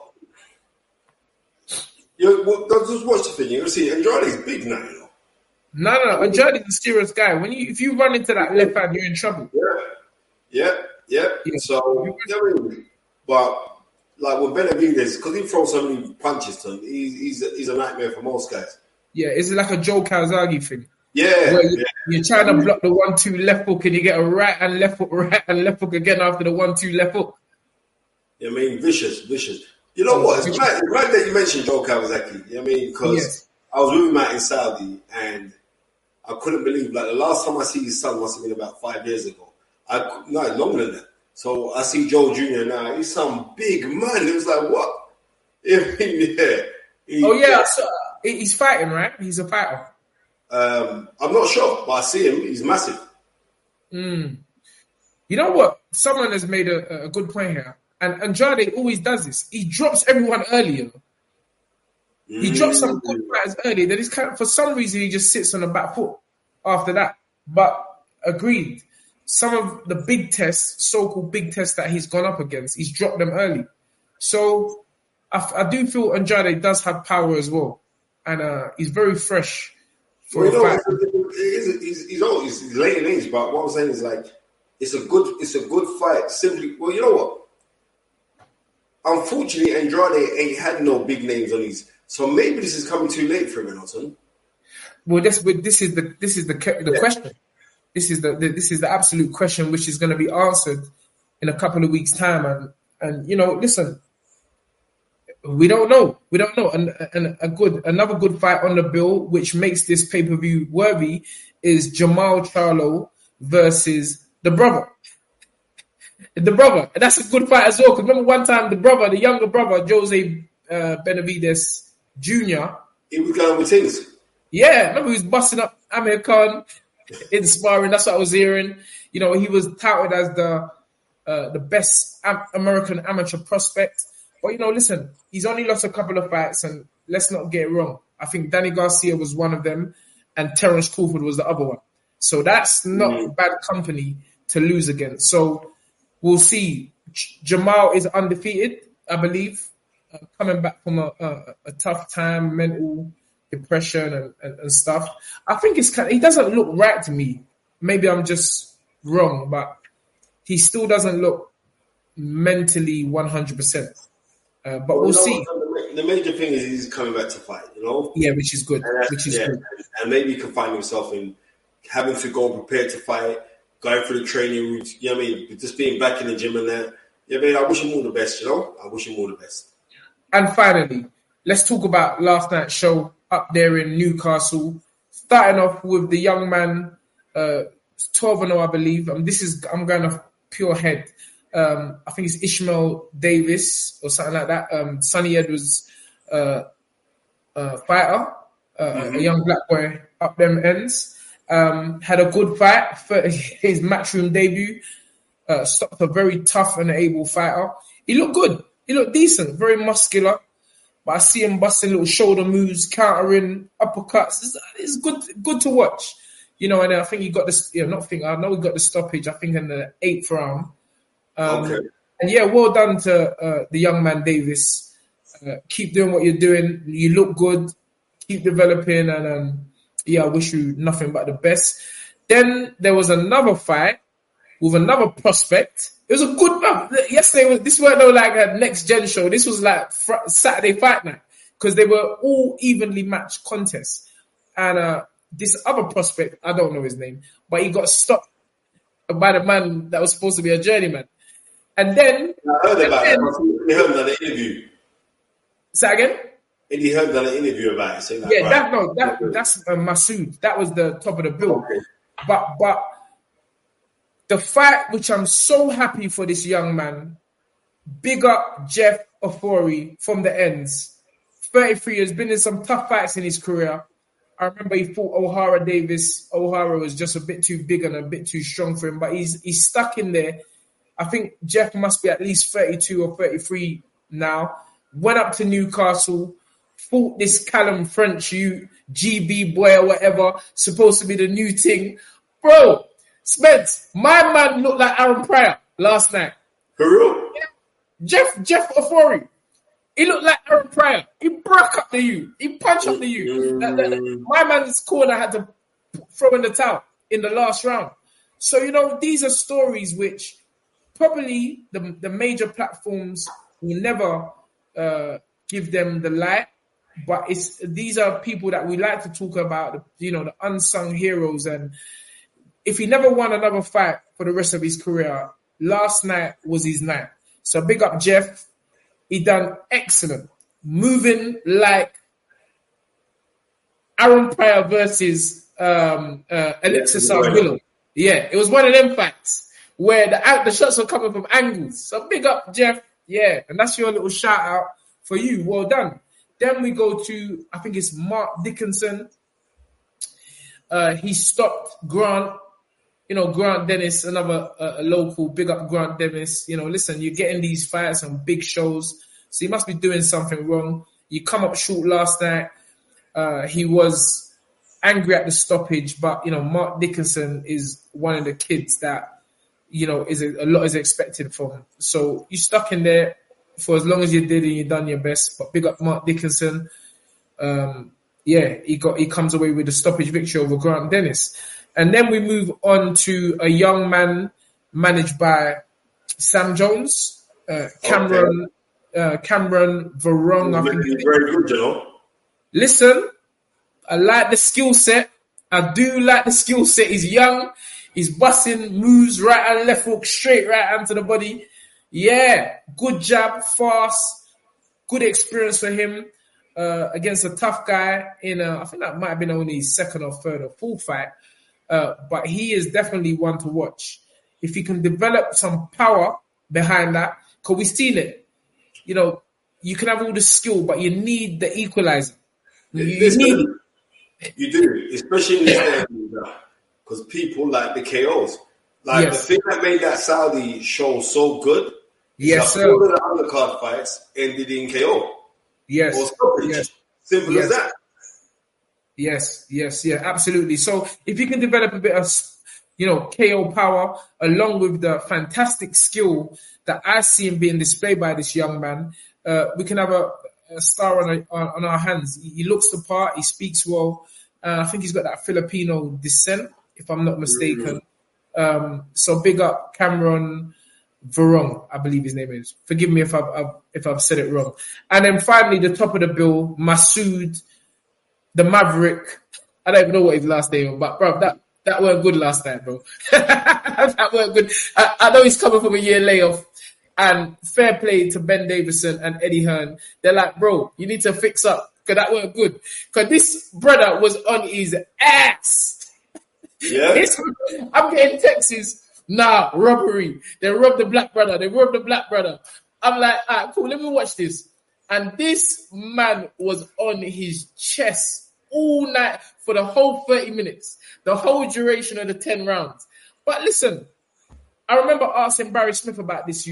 Just watch the thing. You'll see Andrade's big now, you know. No. Andrade's a serious guy. If you run into that left hand, you're in trouble. Yeah. So, but like with Benavidez, because he throws so many punches to him, he's a nightmare for most guys. Yeah, it's like a Joe Calzaghe thing. Yeah. You're trying to block the 1-2 left hook and you get a right and left hook again after the 1-2 left hook. I mean, vicious. You know what? It's glad that you mentioned Joe Calzaghe. You know what I mean? Because I was with Matt in Saudi and I couldn't believe, like, the last time I see his son must have been about 5 years ago. No, longer than that. So I see Joe Jr. now. He's some big man. It was like, what? So he's fighting, right? He's a fighter. I'm not sure, but I see him. He's massive. You know what? Someone has made a good point here. And Andrade always does this. He drops everyone earlier. He drops some good fighters early. Then he's for some reason, he just sits on the back foot after that. But agreed. Some of the big tests, so-called big tests that he's gone up against, he's dropped them early. So I do feel Andrade does have power as well. And he's very fresh for a fight. He's late in age, but what I'm saying is, like, it's a good fight. Simply, well, you know what? Unfortunately, Andrade ain't had no big names on his, so maybe this is coming too late for him, Nelson. Well, this is the question. This is the absolute question, which is going to be answered in a couple of weeks' time. And you know, listen, we don't know. And another good fight on the bill, which makes this pay-per-view worthy, is Jamal Charlo versus the brother. And that's a good fight as well. Because remember one time the younger brother, Jose Benavidez Jr. He was going with things. Yeah, remember he was busting up Amir Khan in sparring. That's what I was hearing. You know, he was touted as the best American amateur prospect. But, you know, listen, he's only lost a couple of fights, and let's not get it wrong. I think Danny Garcia was one of them, and Terence Crawford was the other one. So that's not bad company to lose against. So we'll see. Jamal is undefeated, I believe, coming back from a tough time, mental depression and stuff. I think he doesn't look right to me. Maybe I'm just wrong, but he still doesn't look mentally 100%. But we'll see. The major thing is he's coming back to fight, you know? Yeah, which is good. Good. And maybe he can find himself in having to go prepared to fight, going through the training route, you know what I mean? Just being back in the gym and that. Yeah, man, I wish him all the best, you know? I wish him all the best. And finally, let's talk about last night's show up there in Newcastle. Starting off with the young man, 12-0, I believe. I'm going off pure head. I think it's Ishmael Davis or something like that. Sonny Edwards fighter, a young black boy up them ends. Had a good fight for his matchroom debut. Stopped a very tough and able fighter. He looked good. He looked decent, very muscular. But I see him busting little shoulder moves, countering uppercuts. It's good to watch. You know, and I think he got this. I know he got the stoppage. I think in the 8th round. Okay. And yeah, well done to the young man Davis. Keep doing what you're doing. You look good. Keep developing, and I wish you nothing but the best. Then there was another fight with another prospect. It was a good one. Yesterday, this weren't like a next gen show. This was like Saturday fight night because they were all evenly matched contests. And this other prospect, I don't know his name, but he got stopped by the man that was supposed to be a journeyman. And then I heard about it. He heard on the interview. Say again? He heard on the interview about it. That's Masood. That was the top of the bill. Okay. But the fight, which I'm so happy for this young man, big up Jeff Ofori from the ends. 33 years, been in some tough fights in his career. I remember he fought O'Hara Davis. O'Hara was just a bit too big and a bit too strong for him, but he's stuck in there. I think Jeff must be at least 32 or 33 now. Went up to Newcastle, fought this Callum French, GB boy or whatever, supposed to be the new thing. Bro, Spence, my man looked like Aaron Pryor last night. For real? Yeah. Jeff Ofori. He looked like Aaron Pryor. He broke up the U. He punched up the U. My man's corner had to throw in the towel in the last round. So, you know, these are stories which probably the major platforms will never give them the light. But these are people that we like to talk about, the unsung heroes. And if he never won another fight for the rest of his career, last night was his night. So big up Jeff. He done excellent. Moving like Aaron Pryor versus Alexis Arguello. Yeah, it was one of them fights where the shots were coming from angles. So big up Jeff. Yeah, and that's your little shout out for you. Well done. Then we go to, I think it's Mark Dickinson. He stopped Grant. Grant Dennis, another local, big up Grant Dennis. Listen, you're getting these fights on big shows, so you must be doing something wrong. You come up short last night. He was angry at the stoppage, but, Mark Dickinson is one of the kids that, a lot is expected from him. So you stuck in there for as long as you did and you done your best. But big up Mark Dickinson. He comes away with a stoppage victory over Grant Dennis. And then we move on to a young man managed by Sam Jones, Cameron Varong. I think he's very good, you know. Listen, I like the skill set. I do like the skill set. He's young. He's busting moves, right and left hook, straight right hand to the body. Yeah, good jab, fast, good experience for him against a tough guy I think that might have been only his second or third or fourth fight. But he is definitely one to watch. If he can develop some power behind that, because we've seen it. You can have all the skill, but you need the equalizer. You need it. You do, especially in this area, because people like the KOs. Like the thing that made that Saudi show so good. Yes, sir. All of the undercard fights ended in KO. Yes. Or stoppage. Yes. Simple as that. Yes, absolutely. So if you can develop a bit of, KO power along with the fantastic skill that I see him being displayed by this young man, we can have a star on our hands. He looks the part. He speaks well. I think he's got that Filipino descent, if I'm not mistaken. So big up Cameron Verong, I believe his name is. Forgive me if I've said it wrong. And then finally, the top of the bill, Masood, the Maverick. I don't even know what his last name was, but bro, that weren't good last time, bro. That weren't good. I know he's coming from a year layoff, and fair play to Ben Davison and Eddie Hearn. They're like, bro, you need to fix up, because that weren't good. Because this brother was on his ass. Yeah. I'm getting texts. Nah, robbery. They robbed the black brother. I'm like, all right, cool, let me watch this. And this man was on his chest all night for the whole 30 minutes, the whole duration of the 10 rounds. But listen, I remember asking Barry Smith about this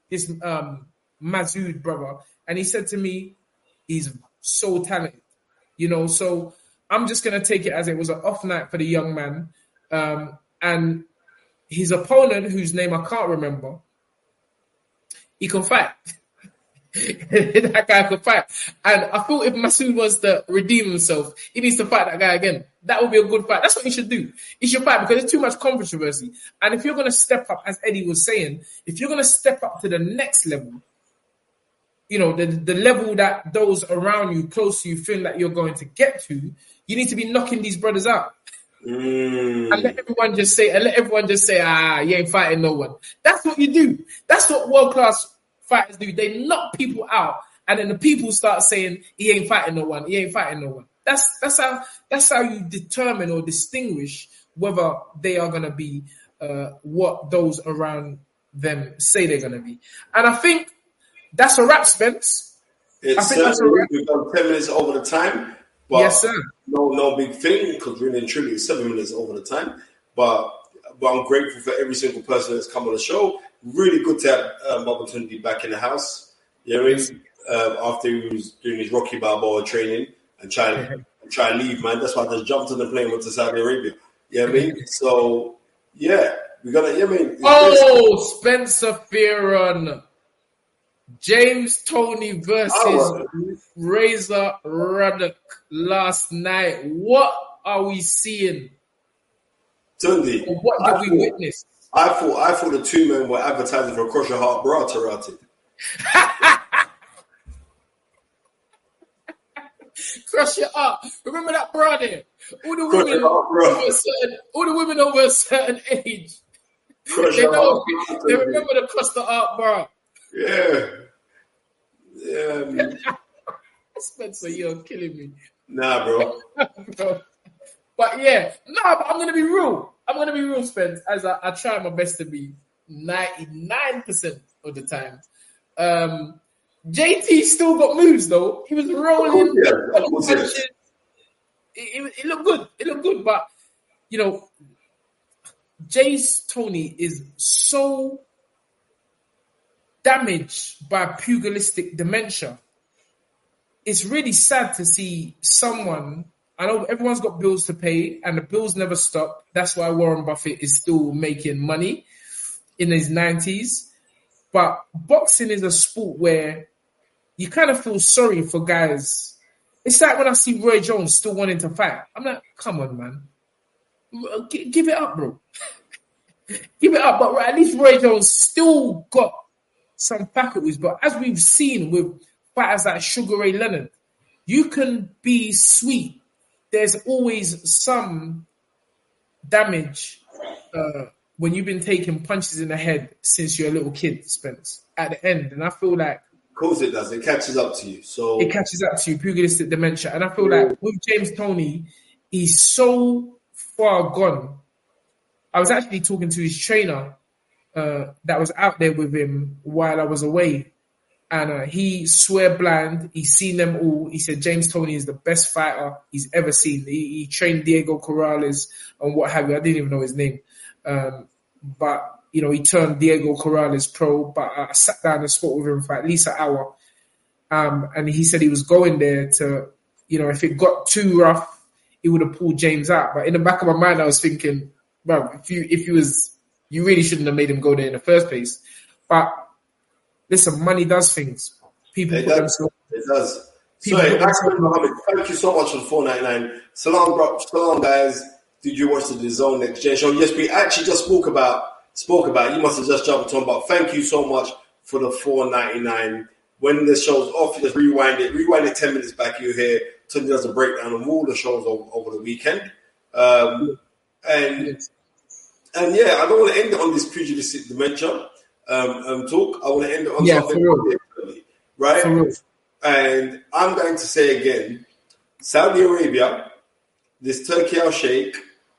Masood brother, and he said to me, he's so talented, so I'm just going to take it as it was an off night for the young man. And his opponent, whose name I can't remember, he can fight. That guy could fight. And I thought if Masood wants to redeem himself, he needs to fight that guy again. That would be a good fight. That's what he should do. He should fight because there's too much controversy. And if you're going to step up, as Eddie was saying, if you're going to step up to the next level, the level that those around you, close to you, feel that you're going to get to, you need to be knocking these brothers out. And let everyone just say, you ain't fighting no one. That's what you do. That's what world-class fighters do. They knock people out, and then the people start saying, he ain't fighting no one. That's how you determine or distinguish whether they are going to be what those around them say they're going to be. And I think that's a wrap, Spence. We've done 10 minutes over the time. But yes, sir. No big thing, because really and truly it's 7 minutes over the time. But I'm grateful for every single person that's come on the show. Really good to have Opportunity back in the house. After he was doing his Rocky Balboa training and trying to leave, man. That's why I just jumped on the plane and went to Saudi Arabia. You know what I mean? So, yeah. We got to, Spencer Fearon. James Toney versus Razor Ruddock last night. What are we seeing? Tundi, what did we witness? I thought the two men were advertising for a Cross Your Heart bra Tarati. Cross Your Heart. Remember that bra there? All the women over a certain age. They remember the Cross the Heart bra. Yeah. Spencer, you're killing me. Nah, bro. But yeah, but I'm gonna be real. Spence, as I try my best to be 99% of the time. JT still got moves though. He was rolling. It looked good. It looked good, but James Toney is so damaged by pugilistic dementia. It's really sad to see someone. I know everyone's got bills to pay, and the bills never stop. That's why Warren Buffett is still making money in his 90s. But boxing is a sport where you kind of feel sorry for guys. It's like when I see Roy Jones still wanting to fight. I'm like, come on, man. Give it up, bro. Give it up. But at least Roy Jones still got some faculties. But as we've seen with fighters like Sugar Ray Leonard, you can be sweet. There's always some damage when you've been taking punches in the head since you're a little kid, Spence, at the end. And I feel like... Of course it does. It catches up to you. So it catches up to you, pugilistic dementia. And I feel like with James Toney, he's so far gone. I was actually talking to his trainer that was out there with him while I was away. And he swear blind. He's seen them all. He said James Toney is the best fighter he's ever seen. He trained Diego Corrales and what have you. I didn't even know his name. But, you know, he turned Diego Corrales pro. But I sat down and spoke with him for at least an hour. And he said he was going there to, you know, if it got too rough, he would have pulled James out. But in the back of my mind, I was thinking, well, you really shouldn't have made him go there in the first place. But listen, money does things. People put themselves. It does. Sorry, Mohammed, thank you so much for the $4.99. Salam, bro. Salam, guys. Did you watch the DAZN Next Gen show? Yes, we actually just spoke about. You must have just jumped on, but thank you so much for the $4.99. When the show's off, you just rewind it 10 minutes back. You hear Tony does a breakdown of all the shows over the weekend. And yeah, I don't want to end it on this pugilistic dementia talk. I want to end it on something differently, right? And I'm going to say again, Saudi Arabia, this Turki Al Sheikh,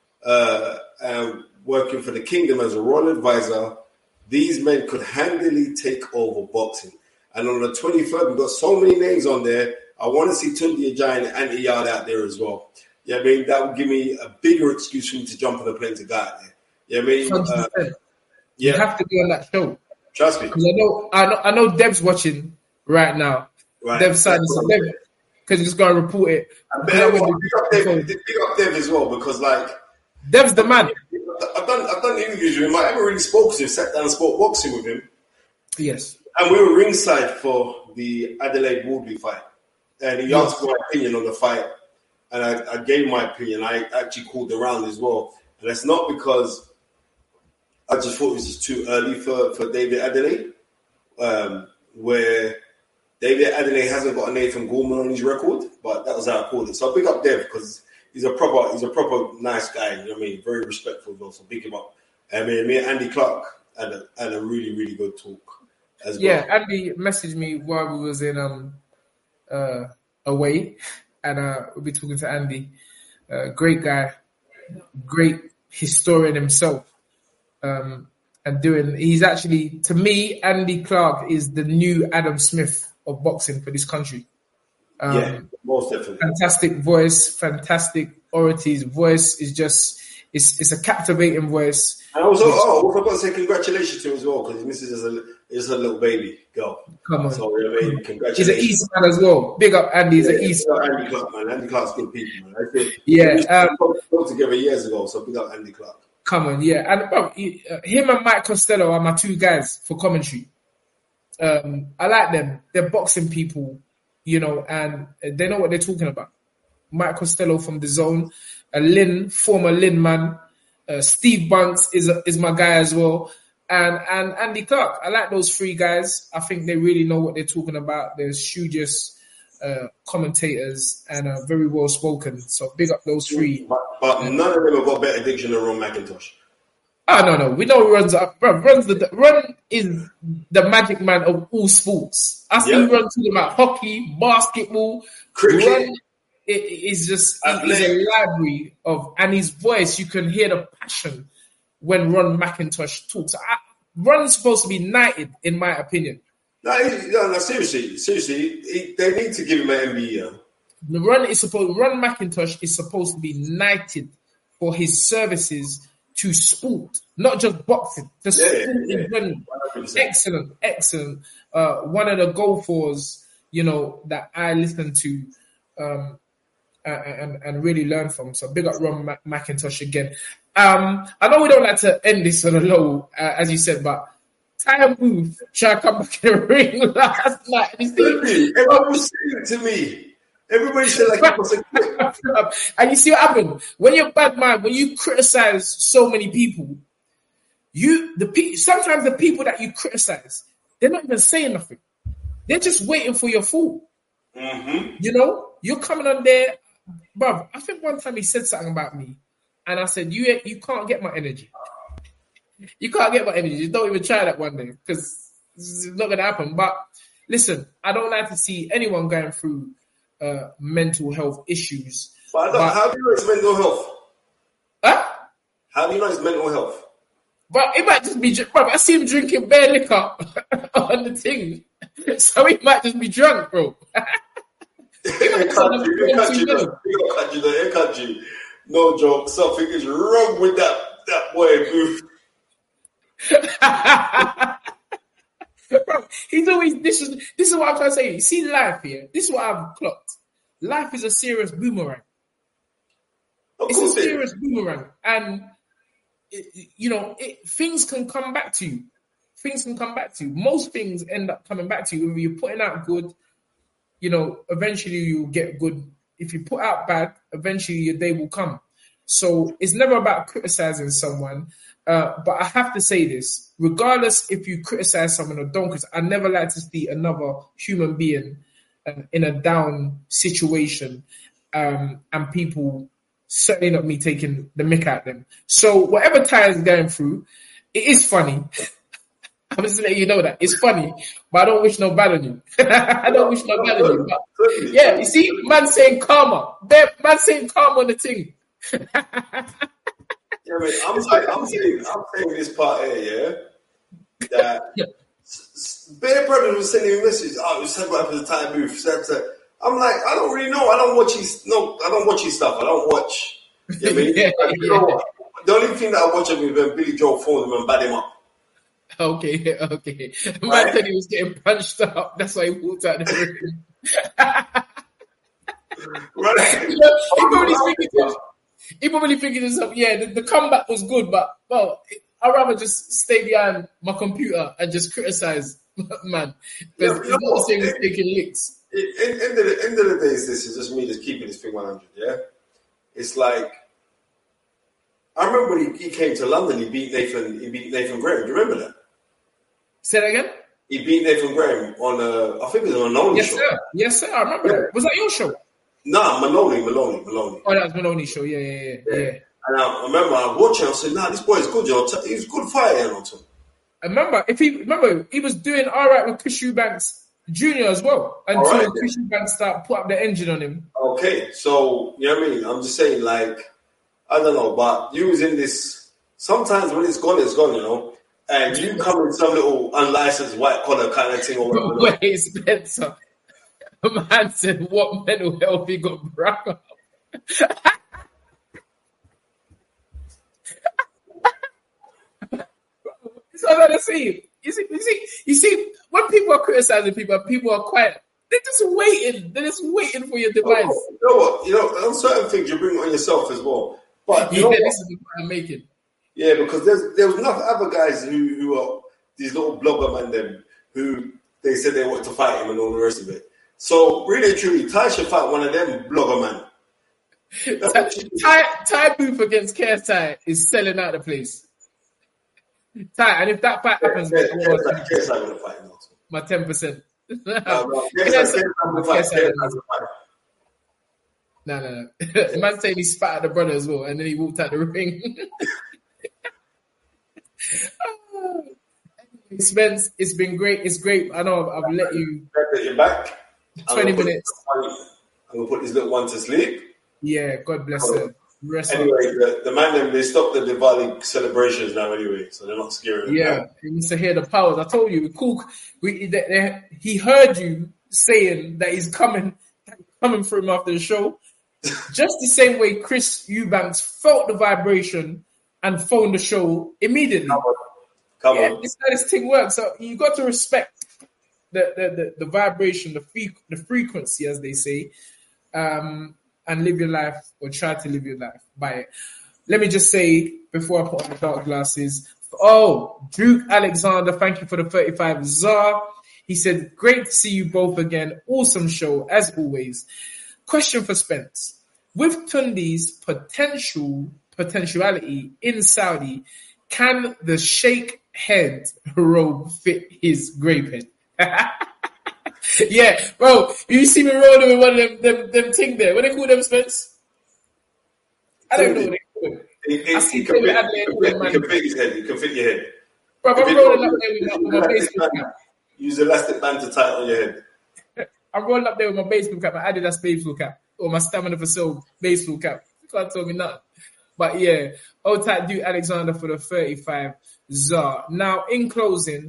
working for the kingdom as a royal advisor, these men could handily take over boxing. And on the 23rd, we've got so many names on there. I want to see Tunde Ajayi and Anthony Yarde out there as well. Yeah, I mean, that would give me a bigger excuse for me to jump on a plane to go out there. Yeah, I mean, you have to be on that show. Trust me. Because I know Dev's watching right now. Right. Dev's signing some Dev because he's going to report it. Big up Dev as well, because like Dev's the man. I've done interviews with him. I haven't really spoken to him. Sat down and spoke boxing with him. Yes. And we were ringside for the Adelaide Woodley fight. And he asked my opinion on the fight. And I gave my opinion. I actually called the round as well. And it's not because I just thought it was just too early for David Adelaide. Where David Adelaide hasn't got a Nathan Gorman on his record. But that was how I called it. So I big up Dev because he's a proper nice guy. You know what I mean? Very respectful as well. So big him up. I mean, me and Andy Clark had a really, really good talk. Yeah, Andy messaged me while we was in away, and we'll be talking to Andy. Great guy, great historian himself, and he's actually, to me, Andy Clark is the new Adam Smith of boxing for this country. Yeah, most definitely. Fantastic voice, fantastic oratory. His voice is just, it's a captivating voice. And also, I forgot to say congratulations to him as well, because his missus is a little baby girl. Come on. So, I mean, congratulations. He's an East man as well. Big up Andy, he's an East man. Andy Clark, man. Andy Clark's good people, man. We worked together years ago, so big up Andy Clark. Come on, yeah. And him and Mike Costello are my two guys for commentary. I like them. They're boxing people, you know, and they know what they're talking about. Mike Costello from DAZN, former Lynn man. Steve Bunks is my guy as well. And Andy Clark. I like those three guys. I think they really know what they're talking about. They're studious commentators and are very well spoken. So big up those three. But none of them have got better diction than Ron McIntosh. Oh, no. We know Ron is the magic man of all sports. I see Ron talking about hockey, basketball, cricket. Ron is just he's a library of, and his voice, you can hear the passion when Ron McIntosh talks. Ron's supposed to be knighted, in my opinion. No, seriously, they need to give him an MBE. Ron McIntosh is supposed to be knighted for his services to sport, not just boxing. The sport in general. Excellent. One of the golfers, you know, that I listen to and really learn from. So big up Ron McIntosh again. I know we don't like to end this on a low, as you said, but Tyron Booth tried to come back in the ring last night. Everyone was saying it to me. Everybody said like it was a clip. And you see what happened? When you're bad man, when you criticize so many people, sometimes the people that you criticize, they're not even saying nothing. They're just waiting for your fall. Mm-hmm. You know, you're coming on there, bruv. I think one time he said something about me, and I said, "You can't get my energy. You can't get my energy. Just don't even try that one day, because it's not gonna happen." But listen, I don't like to see anyone going through mental health issues. But how do you know it's mental health? Huh? How do you know it's mental health? But it might just be, bruv, I see him drinking bare liquor on the thing. So he might just be drunk, bro. No joke. Something is wrong with that boy, Booth. Bro, he's always this is what I'm trying to say. You see life here. This is what I've clocked. Life is a serious boomerang. It's a serious boomerang, and things can come back to you. Things can come back to you. Most things end up coming back to you. If you're putting out good, eventually you'll get good. If you put out bad, eventually your day will come. So it's never about criticizing someone. But I have to say this, regardless if you criticize someone or don't, because I never like to see another human being in a down situation, and people certainly not me taking the mick at them. So whatever Ty is going through, it is funny. I'm just letting you know that. It's funny, but I don't wish no bad on you. I don't wish no bad on you. But yeah, you see, man saying karma. Man saying karma on the thing. Yeah, man, I'm saying this part here, yeah. That Bear Brothers was sending me a message. Oh, it was sent by the Thai Booth. I'm like, I don't really know. I don't watch his stuff. I don't watch. Yeah, the only thing that I watch of him is when Billy Joe phoned him and bad him up. Okay. Man said he was getting punched up. That's why he walked out the room. Right. He probably thinking to himself, yeah, the comeback was good, but I'd rather just stay behind my computer and just criticize, man. Because it's not the same as taking licks. End of the day, this is just me just keeping this thing 100, yeah? It's like, I remember when he came to London, he beat Nathan Graham. Do you remember that? Say that again? He beat Nathan Graham on I think it was on Manoni show. Yes, sir. I remember that. Was that your show? Nah, Manoni. Oh, that was Manoni's show. Yeah. And I remember I watched it. I said, "Nah, this boy is good. He's a good fighter." I remember he was doing all right with Chris Eubanks Jr. as well until Chris Eubanks put up the engine on him. Okay, so you know what I mean. I'm just saying, like, I don't know, but you was in this. Sometimes when it's gone, you know. And you come in some little unlicensed white collar kind of thing or whatever. Wait, Spencer. A man said, what mental health he got broke up? So I gotta see. You see, when people are criticizing people are quiet. They're just waiting. They're just waiting for your device. You know what? On certain things you bring on yourself as well. But you know this is the point I'm making. Yeah, because there was enough other guys who are these little blogger man them who they said they wanted to fight him and all the rest of it. So really truly, Ty should fight one of them blogger man. Ty Booth against KSI is selling out the place. Ty, and if that fight happens, KSI gonna fight him also. My 10%. No. The man saying he spat at the brother as well, and then he walked out the ring. Spence, it's been great. It's great. I know I've let you. You're back. 20 minutes. I'm gonna put this little one to sleep. Yeah, God bless her. Anyway, the man they stopped the Diwali celebrations now anyway, so they're not scaring. Yeah, he needs to hear the powers. I told you, he heard you saying that he's coming for him after the show. Just the same way Chris Eubanks felt the vibration and phoned the show immediately. Come on. This is how this thing works. So you got to respect the vibration, the frequency, as they say, and live your life, or try to live your life by it. Let me just say, before I put on the dark glasses, Duke Alexander, thank you for the 35 Zar. He said, great to see you both again. Awesome show, as always. Question for Spence. With Tundi's potentiality in Saudi, can the Sheikh head robe fit his grape head? Yeah, bro, you see me rolling with one of them thing there. What they call them, Spence? I don't know what they call them. You can fit his head. You can fit your head. Bro, I'm rolling up there with my baseball cap. Use elastic band to tie it on your head. I'm rolling up there with my baseball cap, my Adidas baseball cap, or my Stamina for Soul baseball cap. You can't tell me nothing. But yeah, old tight Duke Alexander for the 35 Zar. Now, in closing,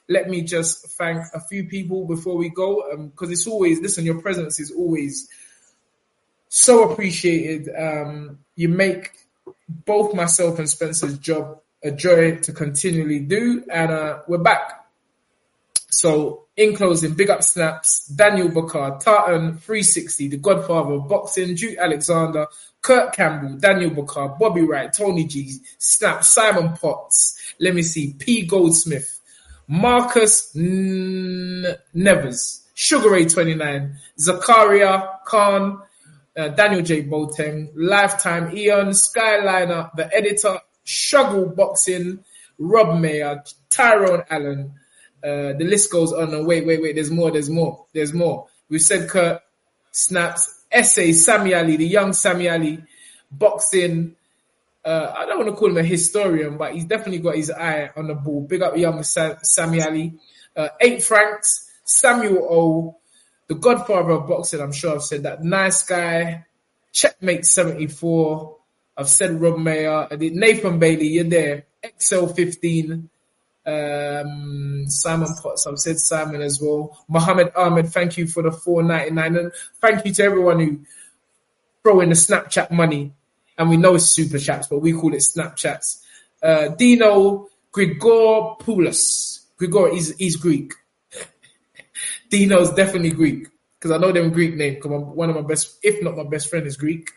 let me just thank a few people before we go, because it's always, listen, your presence is always so appreciated. You make both myself and Spencer's job a joy to continually do, and we're back. So, in closing, big up Snaps, Daniel Bakar, Tartan 360, the Godfather of Boxing, Duke Alexander, Kurt Campbell, Daniel Bakar, Bobby Wright, Tony G, Snaps, Simon Potts, let me see, P. Goldsmith, Marcus Nevers, Sugar Ray 29, Zakaria Khan, Daniel J. Boateng, Lifetime, Eon, Skyliner, The Editor, Struggle Boxing, Rob Mayer, Tyrone Allen. The list goes on. And wait. There's more. We've said Kurt, Snaps, Essay, Sammy Ali, the young Sammy Ali, Boxing. I don't want to call him a historian, but he's definitely got his eye on the ball. Big up young Sammy Ali. 8 Franks, Samuel O, the Godfather of Boxing. I'm sure I've said that. Nice Guy, Checkmate 74. I've said Rob Mayer. I did Nathan Bailey. You're there. XL15. Simon Potts, I've said Simon as well. Mohammed Ahmed, thank you for the $4.99, and thank you to everyone who throw in the Snapchat money. And we know it's super chats, but we call it Snapchats. Dino Grigopoulos. Grigor, he's Greek. Dino's definitely Greek, because I know them Greek names, because one of my best, if not my best friend, is Greek.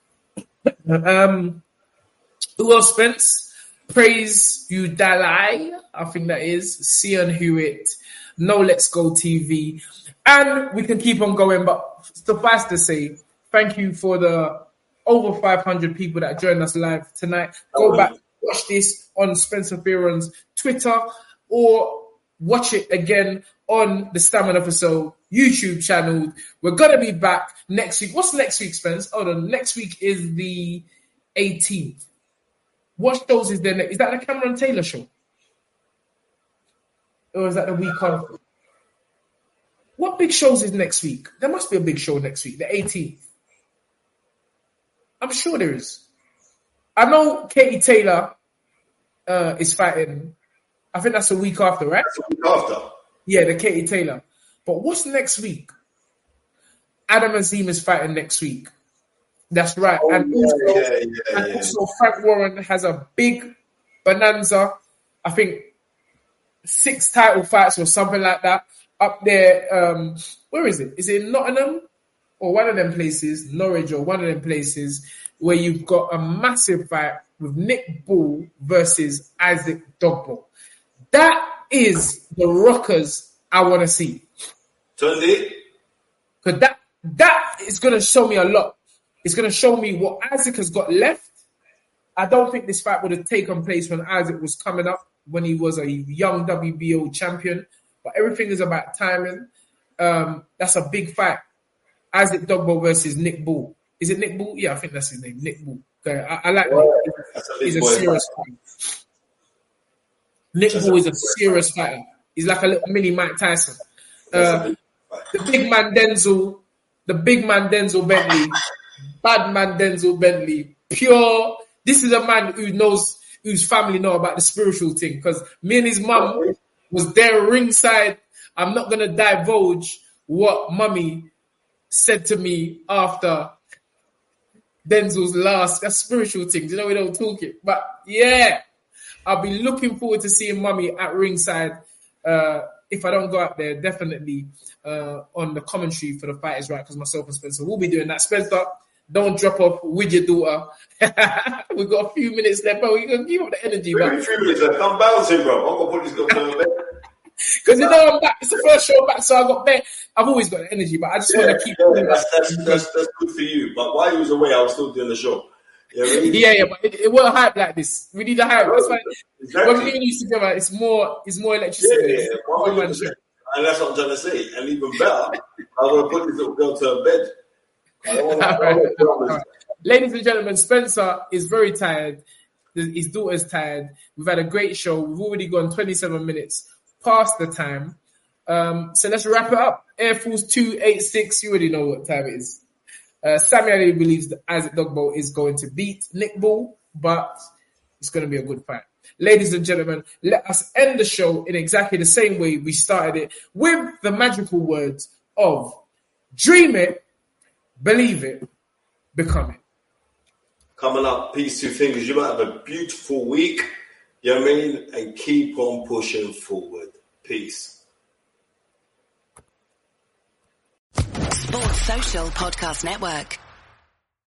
Who else, Spence? Praise You Dalai, I think that is. Sion Hewitt, No Let's Go TV. And we can keep on going, but suffice to say, thank you for the over 500 people that joined us live tonight. Go back, watch this on Spencer Fearon's Twitter, or watch it again on the Stamina for Soul YouTube channel. We're going to be back next week. What's next week, Spence? Oh, the next week is the 18th. What shows is there next? Is that the Cameron Taylor show? Or is that the week after? What big shows is next week? There must be a big show next week, the 18th. I'm sure there is. I know Katie Taylor is fighting. I think that's the week after, right? That's the week after. Yeah, the Katie Taylor. But what's next week? Adam Azim is fighting next week. That's right. Oh, and also Frank Warren has a big bonanza. I think 6 title fights or something like that up there. Where is it? Is it in Nottingham or one of them places, Norwich or one of them places, where you've got a massive fight with Nick Bull versus Isaac Dogbo? That is the rockers I want to see. Tunde? Because that is going to show me a lot. It's going to show me what Isaac has got left. I don't think this fight would have taken place when Isaac was coming up, when he was a young WBO champion. But everything is about timing. That's a big fight. Isaac Dogbo versus Nick Bull. Is it Nick Bull? Yeah, I think that's his name, Nick Bull. Okay, I like Nick. He's a serious fighter. Nick Bull is a serious fighter. He's like a little mini Mike Tyson. The big man Denzel Bentley. Bad man Denzel Bentley, pure. This is a man who knows, whose family know about the spiritual thing. Because me and his mum was there ringside. I'm not gonna divulge what mummy said to me after Denzel's last. That's spiritual things, you know, we don't talk it. But yeah, I'll be looking forward to seeing mummy at ringside. If I don't go out there, definitely on the commentary for The Fight Is Right, because myself and Spencer will be doing that. Spencer, don't drop off with your daughter. We've got a few minutes left, but we can keep up the energy. Maybe 3 minutes left. I'm bouncing, bro. I'm going to put this little on bed. Because you know I'm back. It's the first show back, so I got bet. I've always got the energy, but I just want to keep doing that. That's good for you. But while you was away, I was still doing the show. Yeah, but it won't hype like this. We need a hype. That's why when we used together, it's more electricity. Yeah. And that's what I'm trying to say. And even better, I want to put this little girl to her bed. Right. Ladies and gentlemen, Spencer is very tired. His daughter's tired. We've had a great show. We've already gone 27 minutes past the time. So let's wrap it up. Air Force 286. You already know what time it is. Sammy Ali believes that Isaac Dogbo is going to beat Nick Bull, but It's going to be a good fight. Ladies and gentlemen, let us end the show in exactly the same way we started it, with the magical words of dream it, believe it, become it. Coming up, Peace Two Fingers. You might have a beautiful week. You know what I mean? And keep on pushing forward. Peace. Sports Social Podcast Network.